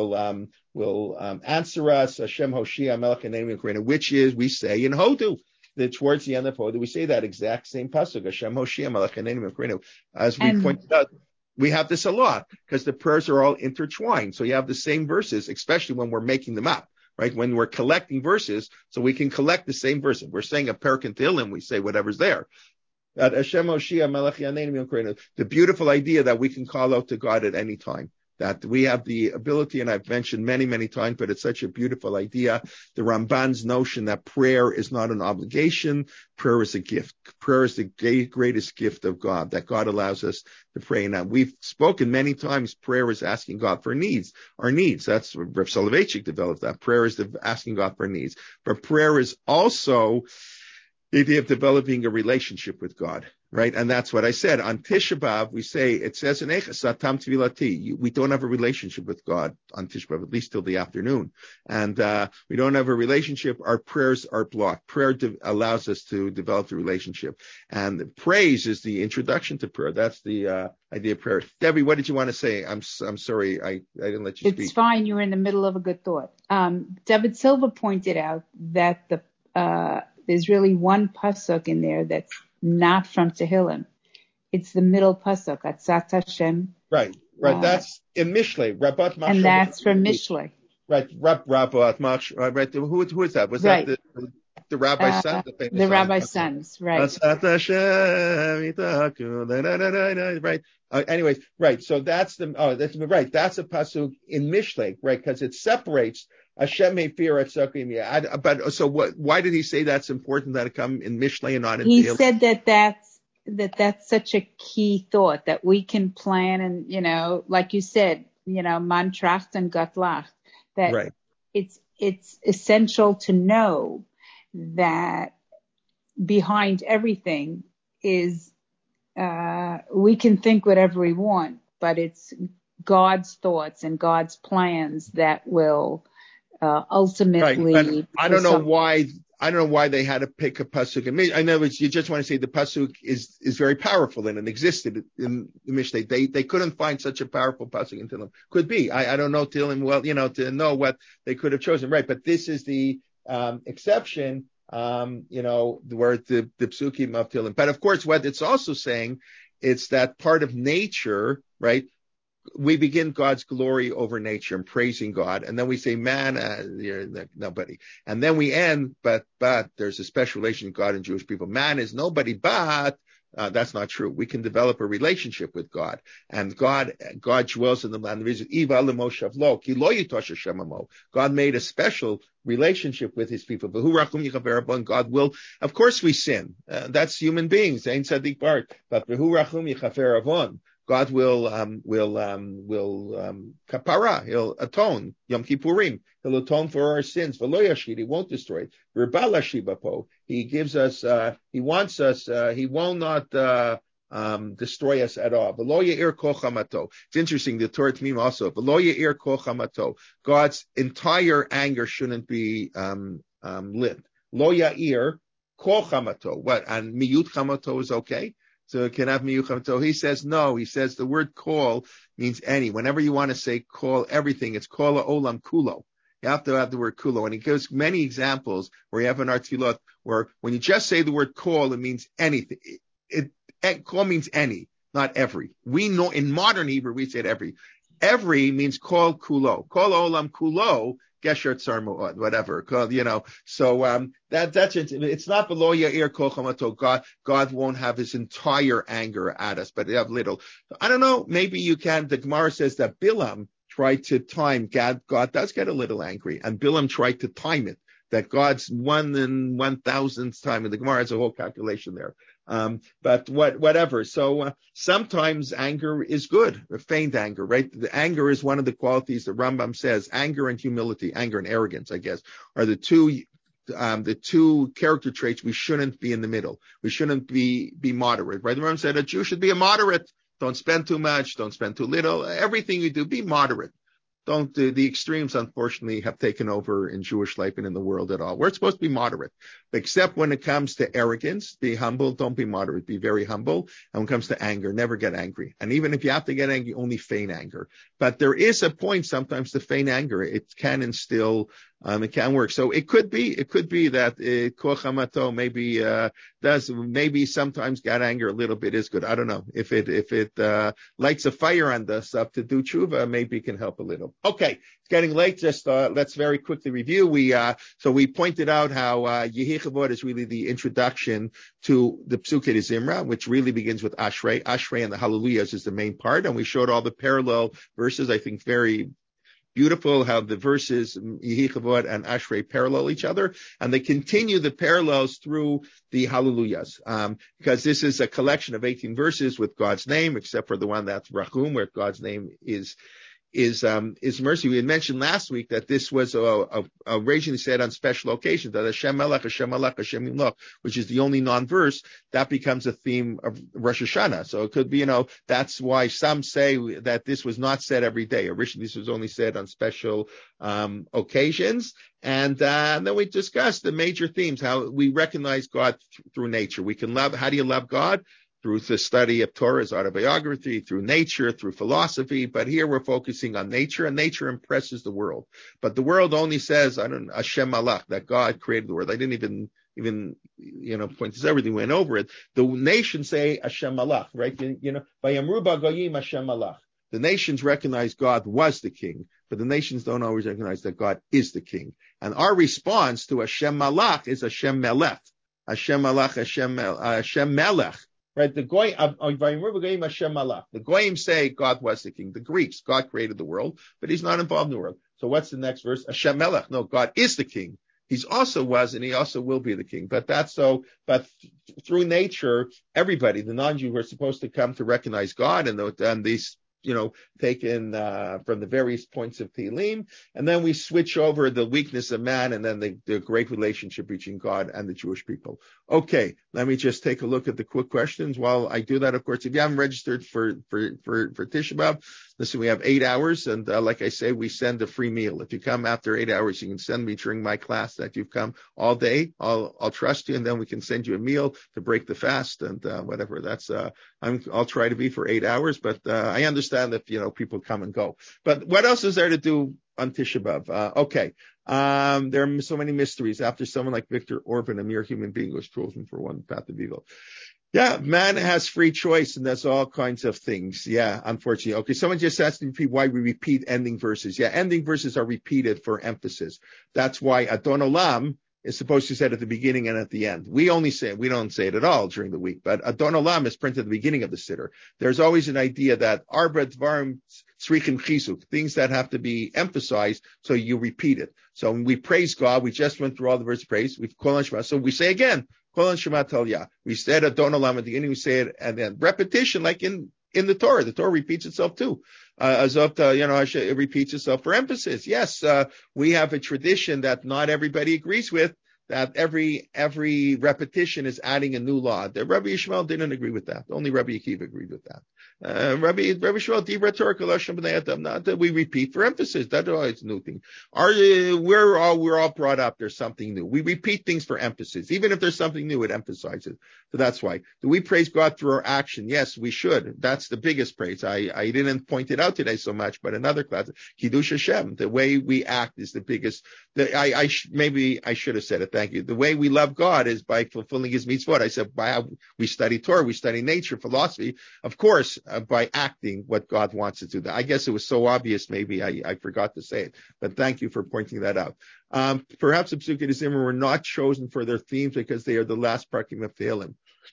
Speaker 1: answer us. Hashem Hoshia Melech Yaneinu B'yom Kareinu, which is, we say in Hodu. Towards the end of Hodu, we say that exact same pasuk. Hashem Hoshia Melech Yaneinu B'yom Kareinu. As we pointed out, we have this a lot because the prayers are all intertwined. So you have the same verses, especially when we're making them up. Right? When we're collecting verses, so we can collect the same verse. If we're saying a Perek in Tehillim, we say whatever's there. Hashem Hoshia Melech Yaneinu B'yom Kareinu. The beautiful idea that we can call out to God at any time. That we have the ability, and I've mentioned many, many times, but it's such a beautiful idea. The Ramban's notion that prayer is not an obligation, prayer is a gift. Prayer is the greatest gift of God, that God allows us to pray. Now, we've spoken many times, prayer is asking God for needs, our needs. That's Rav Soloveitchik developed that. Prayer is asking God for needs. But prayer is also the idea of developing a relationship with God. Right? And that's what I said. On Tisha B'Av, we say, it says in Eicha, Satam Tvilati, we don't have a relationship with God on Tisha B'Av, at least till the afternoon. And we don't have a relationship. Our prayers are blocked. Prayer allows us to develop the relationship. And praise is the introduction to prayer. That's the idea of prayer. Debbie, what did you want to say? I'm sorry, I didn't let you speak.
Speaker 2: It's fine. You were in the middle of a good thought. David Silva pointed out that there's really one pasuk in there that's not from Tehillim. It's the middle pasuk, Atzat Hashem.
Speaker 1: Right. That's in Mishlei. Rabat Machshavot.
Speaker 2: And that's from Mishlei.
Speaker 1: Right. Rabat Machshavot. Right. Who is that? Was that the rabbi's son?
Speaker 2: The rabbi's sons. Right.
Speaker 1: Atzat Hashem. Right. Anyways, right. So that's that's right. That's a pasuk in Mishlei, right? Because it separates Hashem Hefir Atzakim. But so what? Why did he say that's important that it come in Mishlei and not in?
Speaker 2: He said that's such a key thought that we can plan and like you said, man tracht and Gott lacht. That
Speaker 1: right.
Speaker 2: It's essential to know that behind everything is we can think whatever we want, but it's God's thoughts and God's plans that will ultimately.
Speaker 1: Right. I don't know why. I don't know why they had to pick a pasuk. I know you just want to say the pasuk is very powerful and it existed in the Mishnah. They couldn't find such a powerful pasuk in Tehillim. Could be. I don't know Tehillim well, to know what they could have chosen. Right. But this is the exception, where the psukim of Tehillim. But of course, what it's also saying, it's that part of nature, right? We begin God's glory over nature and praising God. And then we say, man, you're nobody. And then we end, but there's a special relation with God and Jewish people. Man is nobody, but that's not true. We can develop a relationship with God. And God dwells in the land of Israel. God made a special relationship with his people. And God will, of course we sin. That's human beings. Ein tzaddik bar. But God will kapara. He'll atone. Yom Kippurim. He'll atone for our sins. V'lo yashid. He won't destroy it. He gives us. He wants us. He will not destroy us at all. V'lo ye'ir kol chamato. It's interesting. The Torah T'mim also. V'lo ye'ir kol chamato. God's entire anger shouldn't be lit. Lo ya'ir kol chamato. What? And miyut chamato is okay. So it can have miyucham. He says no. He says the word kol means any. Whenever you want to say kol everything, it's kol olam kulo. You have to have the word kulo. And he gives many examples where you have an artilot where when you just say the word kol, it means anything. Kol means any, not every. We know in modern Hebrew we said every. Every means kol kulo. Kol olam kulo. Gesher Tsar Mu'ad, whatever, So that's it. It's not below Ya'ir Kol Chamato. God won't have his entire anger at us, but they have little. I don't know. Maybe you can. The Gemara says that Bilam tried to time. God does get a little angry, and Bilam tried to time it. That God's 1 in 1,000th time, and the Gemara has a whole calculation there. But whatever. So sometimes anger is good, feigned anger, right? The anger is one of the qualities the Rambam says. Anger and humility, anger and arrogance, I guess, are the two character traits we shouldn't be in the middle. We shouldn't be moderate, right? The Rambam said a Jew should be a moderate. Don't spend too much. Don't spend too little. Everything you do, be moderate. The extremes, unfortunately, have taken over in Jewish life and in the world at all. We're supposed to be moderate, except when it comes to arrogance, be humble, don't be moderate, be very humble. And when it comes to anger, never get angry. And even if you have to get angry, only feign anger. But there is a point sometimes to feign anger. It can instill, it can work. So it could be that kochamato maybe sometimes get anger a little bit is good. I don't know. If it lights a fire on us up to do tshuva, maybe it can help a little. Okay, it's getting late. Just let's very quickly review. So we pointed out how Yehi Chavod is really the introduction to the Psukei Zimra, which really begins with Ashrei. Ashrei and the Hallelujahs is the main part, and we showed all the parallel verses. I think very beautiful how the verses Yehi Chavod and Ashrei parallel each other, and they continue the parallels through the Hallelujahs, because this is a collection of 18 verses with God's name, except for the one that's Rachum, where God's name is mercy. We had mentioned last week that this was originally said on special occasions, that Hashem Melech, Hashem Melech, Hashem Yimloch, which is the only non-verse, that becomes a theme of Rosh Hashanah. So it could be, that's why some say that this was not said every day. Originally, this was only said on special occasions. And then we discussed the major themes, how we recognize God through nature. We can love, how do you love God? Through the study of Torah's autobiography, through nature, through philosophy. But here we're focusing on nature, and nature impresses the world. But the world only says, Hashem Malach, that God created the world. I didn't even point this out, everything went over it. The nations say Hashem Malach, right? Vayamru ba'goyim Hashem Malach. The nations recognize God was the king, but the nations don't always recognize that God is the king. And our response to Hashem Malach is Hashem Melech. Hashem Malach, Hashem Melech. Right, the Goyim say God was the king. The Greeks, God created the world, but he's not involved in the world. So what's the next verse? Hashem Melech. No, God is the king. He's also was, and he also will be the king. But through nature, everybody, the non-Jews, were supposed to come to recognize God, and these taken from the various points of Tehillim, and then we switch over the weakness of man, and then the great relationship between God and the Jewish people. Okay, let me just take a look at the quick questions. While I do that, of course, if you haven't registered for Tisha B'Av, listen, we have 8 hours, and like I say, we send a free meal. If you come after 8 hours, you can send me during my class that you've come all day. I'll trust you, and then we can send you a meal to break the fast and whatever. That's I'll try to be for 8 hours, but I understand if people come and go. But what else is there to do on Tisha B'Av? Okay. There are so many mysteries. After someone like Viktor Orban, a mere human being, was chosen for one path of evil. Yeah, man has free choice, and there's all kinds of things. Yeah, unfortunately. Okay, someone just asked me why we repeat ending verses. Yeah, ending verses are repeated for emphasis. That's why Adon Olam is supposed to be said at the beginning and at the end. We don't say it at all during the week, but Adon Olam is printed at the beginning of the siddur. There's always an idea that Arba Dvarim Tzrichim Chizuk, things that have to be emphasized, so you repeat it. So when we praise God, we just went through all the verses of praise. We've Kol Shema, so we say again, Kol Shema Talyah. We said Adon Olam at the beginning, we say it, and then repetition, like in the Torah. The Torah repeats itself too. It repeats itself for emphasis. Yes, we have a tradition that not everybody agrees with, that every repetition is adding a new law. The Rabbi Yishmael didn't agree with that. Only Rabbi Akiva agreed with that. Rabbi Yishmael, Dibra Torah Koloshim B'nei Adam. Not that we repeat for emphasis. That's always a new thing. We're all brought up. There's something new. We repeat things for emphasis. Even if there's something new, it emphasizes. So that's why. Do we praise God through our action? Yes, we should. That's the biggest praise. I didn't point it out today so much, but another class, Kiddush Hashem. The way we act is the biggest. Maybe I should have said it. Thank you. The way we love God is by fulfilling His mitzvot. I said by how we study Torah, we study nature, philosophy. Of course, by acting what God wants us to do. I guess it was so obvious, maybe I forgot to say it. But thank you for pointing that out. Perhaps the Psukei D'Zimra were not chosen for their themes because they are the last Prakim of Tehillim.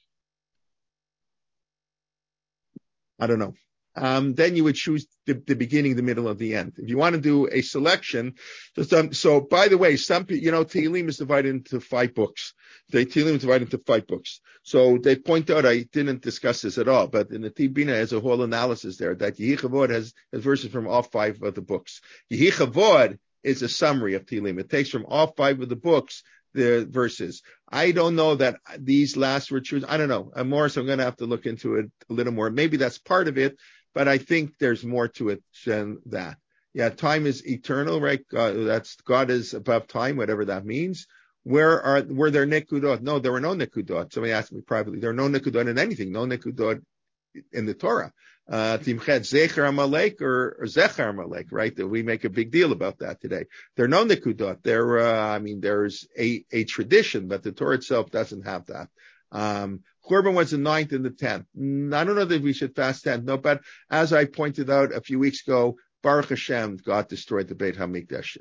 Speaker 1: I don't know. Then you would choose the beginning, the middle, of the end. If you want to do a selection, so by the way, some people, Tehillim is divided into 5 books. Tehillim is divided into 5 books. So they point out, I didn't discuss this at all, but in the Tibina has a whole analysis there that Yehi Chavod has verses from all 5 of the books. Yehi Chavod is a summary of Tehillim. It takes from all 5 of the books the verses. I don't know that these last were chosen. I don't know. Morris, I'm going to have to look into it a little more. Maybe that's part of it. But I think there's more to it than that. Yeah, time is eternal, right? God is above time, whatever that means. Were there nekudot? No, there were no nekudot. Somebody asked me privately. There are no nekudot in anything. No nekudot in the Torah. Timchet Zecher Amalek or Zecher Amalek, right? We make a big deal about that today. There are no nekudot. There's a tradition, but the Torah itself doesn't have that. Korban was the 9th and the 10th. I don't know that we should fast 10th. No, but as I pointed out a few weeks ago, Baruch Hashem, God destroyed the Beit HaMikdash.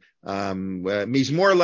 Speaker 1: Mizmor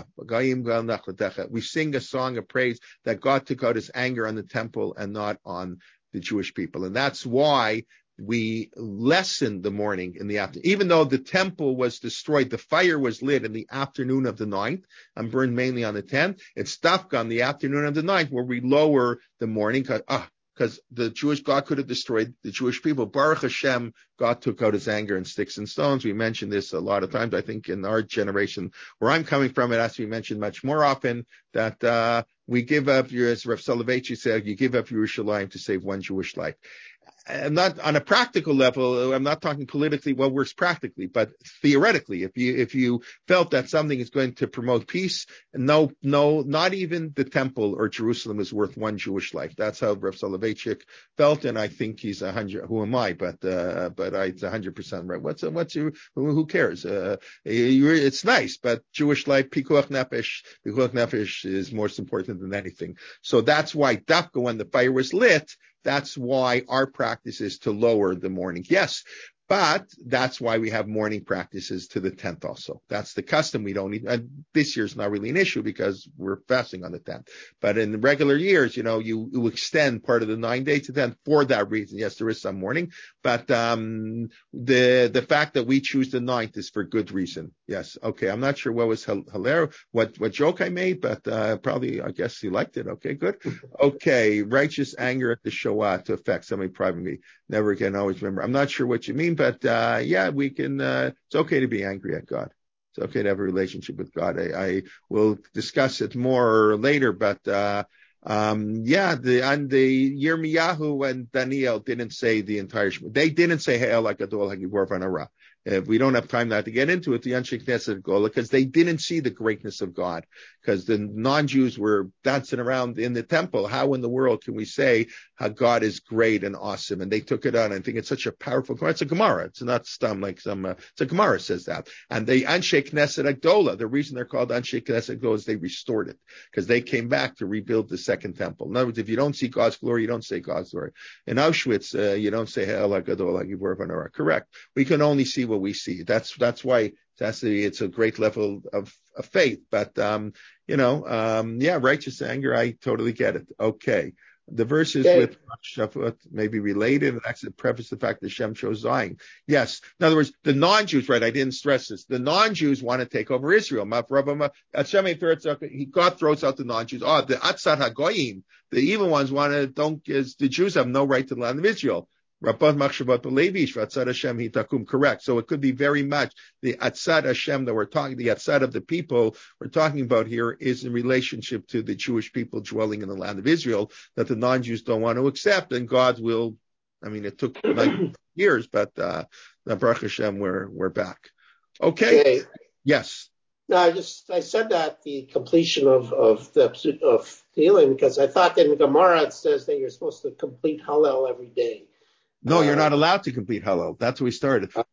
Speaker 1: La'asah. We sing a song of praise that God took out His anger on the temple and not on the Jewish people. And that's why we lessen the morning in the afternoon. Even though the temple was destroyed, the fire was lit in the afternoon of the 9th and burned mainly on the 10th. It's dafka on the afternoon of the 9th where we lower the morning because the Jewish God could have destroyed the Jewish people. Baruch Hashem, God took out His anger in sticks and stones. We mentioned this a lot of times. I think in our generation, where I'm coming from, it has to be mentioned much more often that we give up, as Rav Soloveitchik said, you give up Yerushalayim to save one Jewish life. I'm not on a practical level. I'm not talking politically what works practically, but theoretically, if you felt that something is going to promote peace, no, not even the temple or Jerusalem is worth one Jewish life. That's how Rav Soloveitchik felt, and I think he's 100. Who am I? But it's 100% right. Who cares? It's nice, but Jewish life, pikuach nefesh is more important than anything. So that's why dafka when the fire was lit. That's why our practice is to lower the morning. Yes, But that's why we have mourning practices to the 10th also. That's the custom. We don't need, this year's not really an issue because we're fasting on the 10th. But in the regular years, you extend part of the 9 days to 10th for that reason. Yes, there is some mourning, but the fact that we choose the 9th is for good reason. Yes. Okay. I'm not sure what was hilarious, what joke I made, but probably, I guess you liked it. Okay, good. Okay. Righteous anger at the Shoah to affect somebody privately. Never again, always remember. I'm not sure what you mean, but we can, it's okay to be angry at God. It's okay to have a relationship with God. I will discuss it more later, but the Yirmiyahu and Daniel didn't say the entire, they didn't say Ha'el HaGadol HaGibor V'Hanara. If we don't have time now to get into it, the Anshe Knesset Gola, because they didn't see the greatness of God, because the non-Jews were dancing around in the temple. How in the world can we say how God is great and awesome? And they took it on. I think it's such a powerful Gemara. It's a Gemara. It's not stum like some, it's a Gemara says that. And the Anshe Knesset Agdola, the reason they're called Anshe Knesset Agdola is they restored it, because they came back to rebuild the second temple. In other words, if you don't see God's glory, you don't say God's glory. In Auschwitz, you don't say Ha'el HaGadol HaGibor V'Hanara. Correct. We can only see what we see. That's why it's a great level of faith. But, righteous anger, I totally get it. Okay. The verses with Shavuot may be related, and actually preface the fact that Shem chose Zion. Yes. In other words, the non-Jews, right? I didn't stress this. The non-Jews want to take over Israel. God throws out the non-Jews. The Atzat HaGoyim, the evil ones the Jews have no right to the land of Israel. Correct. So it could be very much the Atzad Hashem that we're talking, the Atzad of the people we're talking about here is in relationship to the Jewish people dwelling in the land of Israel that the non-Jews don't want to accept, and God will, it took 9 years, but Baruch Hashem, we're back. Okay. Yes.
Speaker 5: No, I said that the completion of Tehillim, because I thought that in Gemara it says that you're supposed to complete Hallel every day.
Speaker 1: No, you're not allowed to complete Hallel. That's where we started. Okay.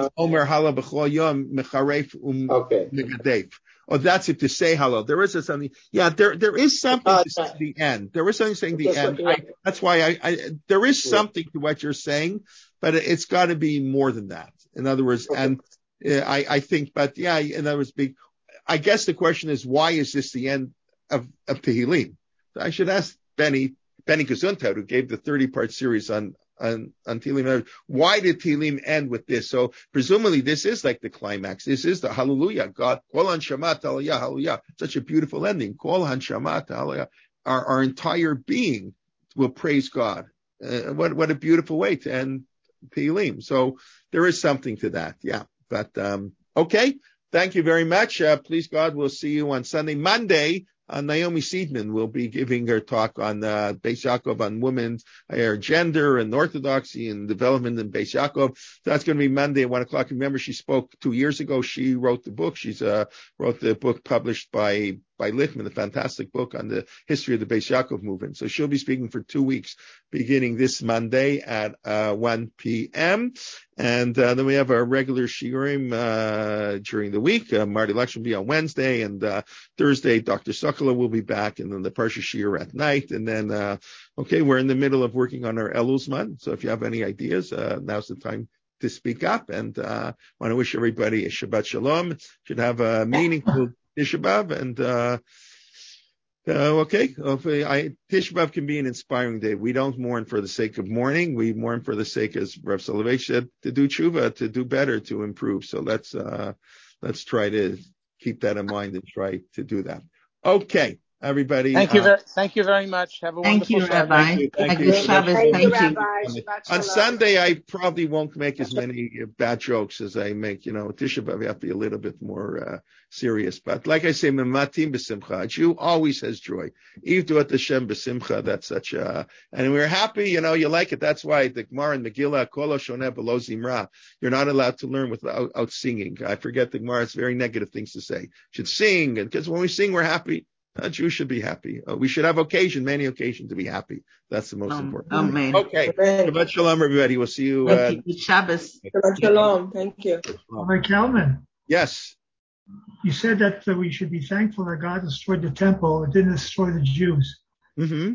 Speaker 1: Oh, that's if to say Hallel. There is something. Yeah, there is something to say the end. There is something saying the end. That's why there is something to what you're saying, but it's got to be more than that. In other words, and I think, but yeah, in other words, I guess the question is, why is this the end of Tehillim? I should ask Benny Gesundheit, who gave the 30-part series on Tehillim. Why did Tehillim end with this? So presumably this is like the climax. This is the Hallelujah. God, Kol Hanshamat Hallelujah, Hallelujah. Such a beautiful ending. Kol Hanshamat Hallelujah. Our entire being will praise God. What a beautiful way to end Tehillim. So there is something to that. Yeah. But, okay. Thank you very much. Please God, we'll see you on Sunday. Monday, Naomi Seidman will be giving her talk on Beis Yaakov, on women's gender and orthodoxy and development in Beis Yaakov. So that's going to be Monday at 1:00. Remember, she spoke 2 years ago. She wrote the book. She's wrote the book published by Lichtman, a fantastic book on the history of the Beis Yaakov movement. So she'll be speaking for 2 weeks, beginning this Monday at 1 p.m. And then we have our regular shiurim during the week. Marty Lex will be on Wednesday, and Thursday Dr. Sokolow will be back, and then the Parsha Shiur at night. And then, we're in the middle of working on our Elul Zman. So if you have any ideas, now's the time to speak up. And want to wish everybody a Shabbat Shalom. Should have a meaningful Tisha B'Av, and Tisha B'Av can be an inspiring day. We don't mourn for the sake of mourning. We mourn for the sake, as Rav Soloveitch said, to do tshuva, to do better, to improve. So let's try to keep that in mind and try to do that. Okay, everybody.
Speaker 6: Thank you very much. Have a wonderful
Speaker 2: Rabbi.
Speaker 1: Thank you,
Speaker 2: Shabbos.
Speaker 3: Thank you, Rabbi.
Speaker 1: On Sunday, I probably won't make as many bad jokes as I make. Tisha B'Av, you have to be a little bit more serious. But like I say, Mematim b'simcha. A Jew always has joy. Yivdu Hashem b'simcha. That's such a, and we're happy. You like it. That's why the Gemara and Megillah, Kol Shoneh B'lo Zimra. You're not allowed to learn without singing. I forget the Gemara. It's very negative things to say. You should sing, because when we sing, we're happy. A Jew should be happy. We should have many occasions to be happy. That's the most important.
Speaker 2: Amen.
Speaker 1: Okay. Shabbat Shalom, everybody. We'll see you.
Speaker 2: Shabbos.
Speaker 3: Shabbat Shalom. Thank you.
Speaker 4: Rabbi Kalman.
Speaker 1: Yes.
Speaker 4: You said that we should be thankful that God destroyed the temple. It didn't destroy the Jews.
Speaker 1: Mm-hmm.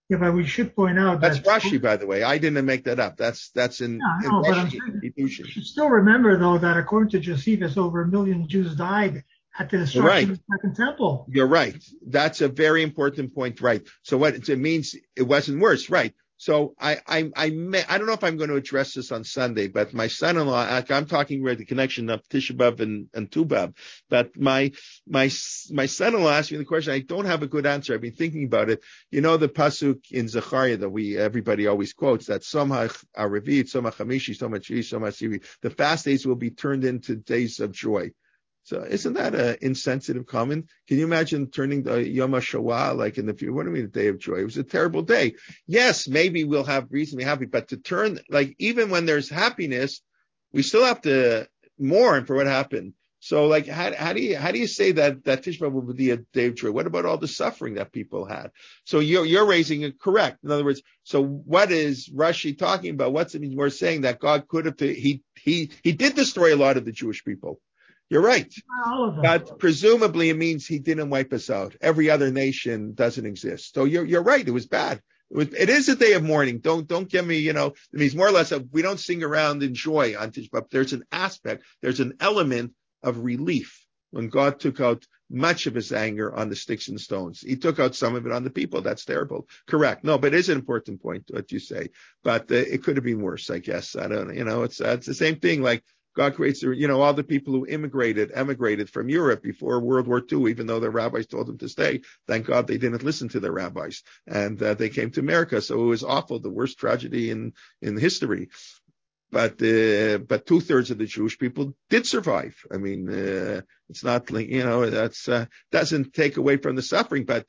Speaker 4: Yeah, but we should point out
Speaker 1: That's
Speaker 4: that
Speaker 1: Rashi, by the way. I didn't make that up. That's in
Speaker 4: but I'm
Speaker 1: Rashi.
Speaker 4: saying you should still remember though that according to Josephus, over 1 million Jews died at the destruction of the Second Temple.
Speaker 1: You're right. That's a very important point, right? So what it means, it wasn't worse, right? So I don't know if I'm going to address this on Sunday, but my son-in-law, I'm talking about the connection of Tisha B'Av and Tu B'Av, but my son-in-law asked me the question. I don't have a good answer. I've been thinking about it. You know, the pasuk in Zechariah that everybody always quotes, that Soma Arevit, Soma Chamishi, Soma Shvi, Soma Sivi, the fast days will be turned into days of joy. So isn't that an insensitive comment? Can you imagine turning the Yom HaShoah like in the future? What do you mean, the day of joy? It was a terrible day. Yes, maybe we'll have reason to be happy, but to turn, like, even when there's happiness, we still have to mourn for what happened. So, like, how do you say that Tisha B'Av will be a day of joy? What about all the suffering that people had? So you're raising it correct. In other words, so what is Rashi talking about? What's it mean? We're saying that God could have, he did destroy a lot of the Jewish people. You're right. But presumably it means he didn't wipe us out. Every other nation doesn't exist. So you're right. It was bad. It is a day of mourning. Don't give me, it means more or less we don't sing around in joy on Tisha B'Av. There's an aspect, there's an element of relief when God took out much of his anger on the sticks and stones. He took out some of it on the people. That's terrible. Correct. No, but it is an important point, what you say. But it could have been worse, I guess. I don't know. It's the same thing. Like, God creates, all the people who emigrated from Europe before World War II, even though their rabbis told them to stay. Thank God they didn't listen to their rabbis, and they came to America. So it was awful, the worst tragedy in history. But 2/3 of the Jewish people did survive. I mean, it's not like, that's doesn't take away from the suffering, but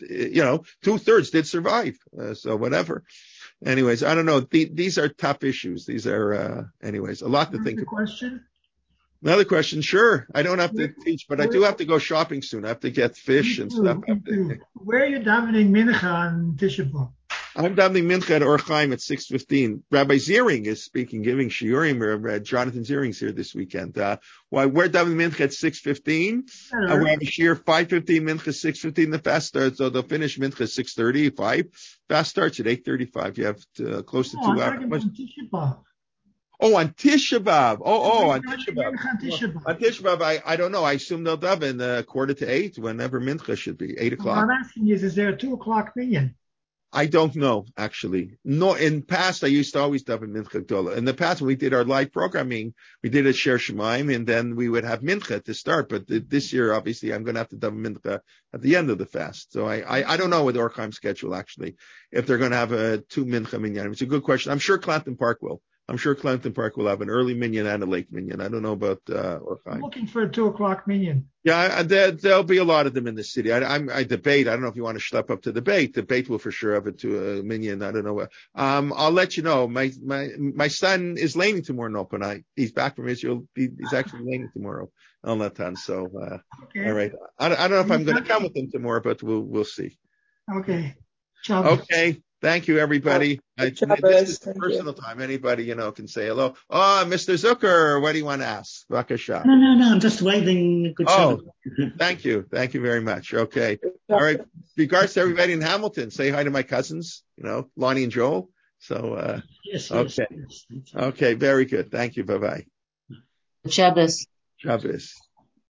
Speaker 1: 2/3 did survive. So whatever. Anyways, I don't know. These are tough issues. These are, anyways, a lot to think about. Another question, sure. I don't have to teach, but I do have to go shopping soon. I have to get fish and stuff.
Speaker 4: Where are you davening mincha on Tisha B'Av?
Speaker 1: I'm davening mincha at Or Chaim at 6:15. Rabbi Ziering is speaking, giving shiurim. Jonathan Ziering's here this weekend. We're davening mincha at 6:15. We have a shiur 5:15, mincha 6:15. The fast starts, so they'll finish mincha 6:35. Fast starts at 8:35. You have close to 2 hours. Oh, on Tisha B'Av. On Tisha B'Av. On Tisha B'Av, I don't know. I assume they'll daven 7:45, whenever mincha should be, 8 o'clock.
Speaker 4: What I'm asking is there a 2 o'clock minyan?
Speaker 1: I don't know, actually. No, in past, I used to always daven mincha gdola. In the past, when we did our live programming, we did a Sher Shemaim, and then we would have mincha to start. But this year, obviously, I'm going to have to daven mincha at the end of the fast. So I don't know with Or Chaim's schedule, actually, if they're going to have a 2 mincha minyan. It's a good question. I'm sure Clanton Park will. I'm sure Clanton Park will have an early minyan and a late minyan. I don't know about Or Chaim.
Speaker 4: I'm looking for a 2 o'clock minyan.
Speaker 1: Yeah, there'll be a lot of them in the city. I debate. I don't know if you want to schlep up to debate. Debate will for sure have it to a minyan. I don't know. I'll let you know. My son is laning tomorrow in Open. He's back from Israel. He's actually laning tomorrow on Latan. So, okay. All right. I don't know if I'm going to come with him tomorrow, but we'll see.
Speaker 4: Okay.
Speaker 1: Okay. Thank you, everybody. This is personal time. Anybody, can say hello. Oh, Mr. Zucker, what do you want to ask? Bakasha.
Speaker 7: No. I'm just waving. Good job.
Speaker 1: Thank you. Thank you very much. Okay. All right. Regards to everybody in Hamilton. Say hi to my cousins, Lonnie and Joel. So,
Speaker 7: yes.
Speaker 1: Okay. Yes. Okay. Very good. Thank you. Bye-bye.
Speaker 7: Shabbos.
Speaker 1: Shabbos.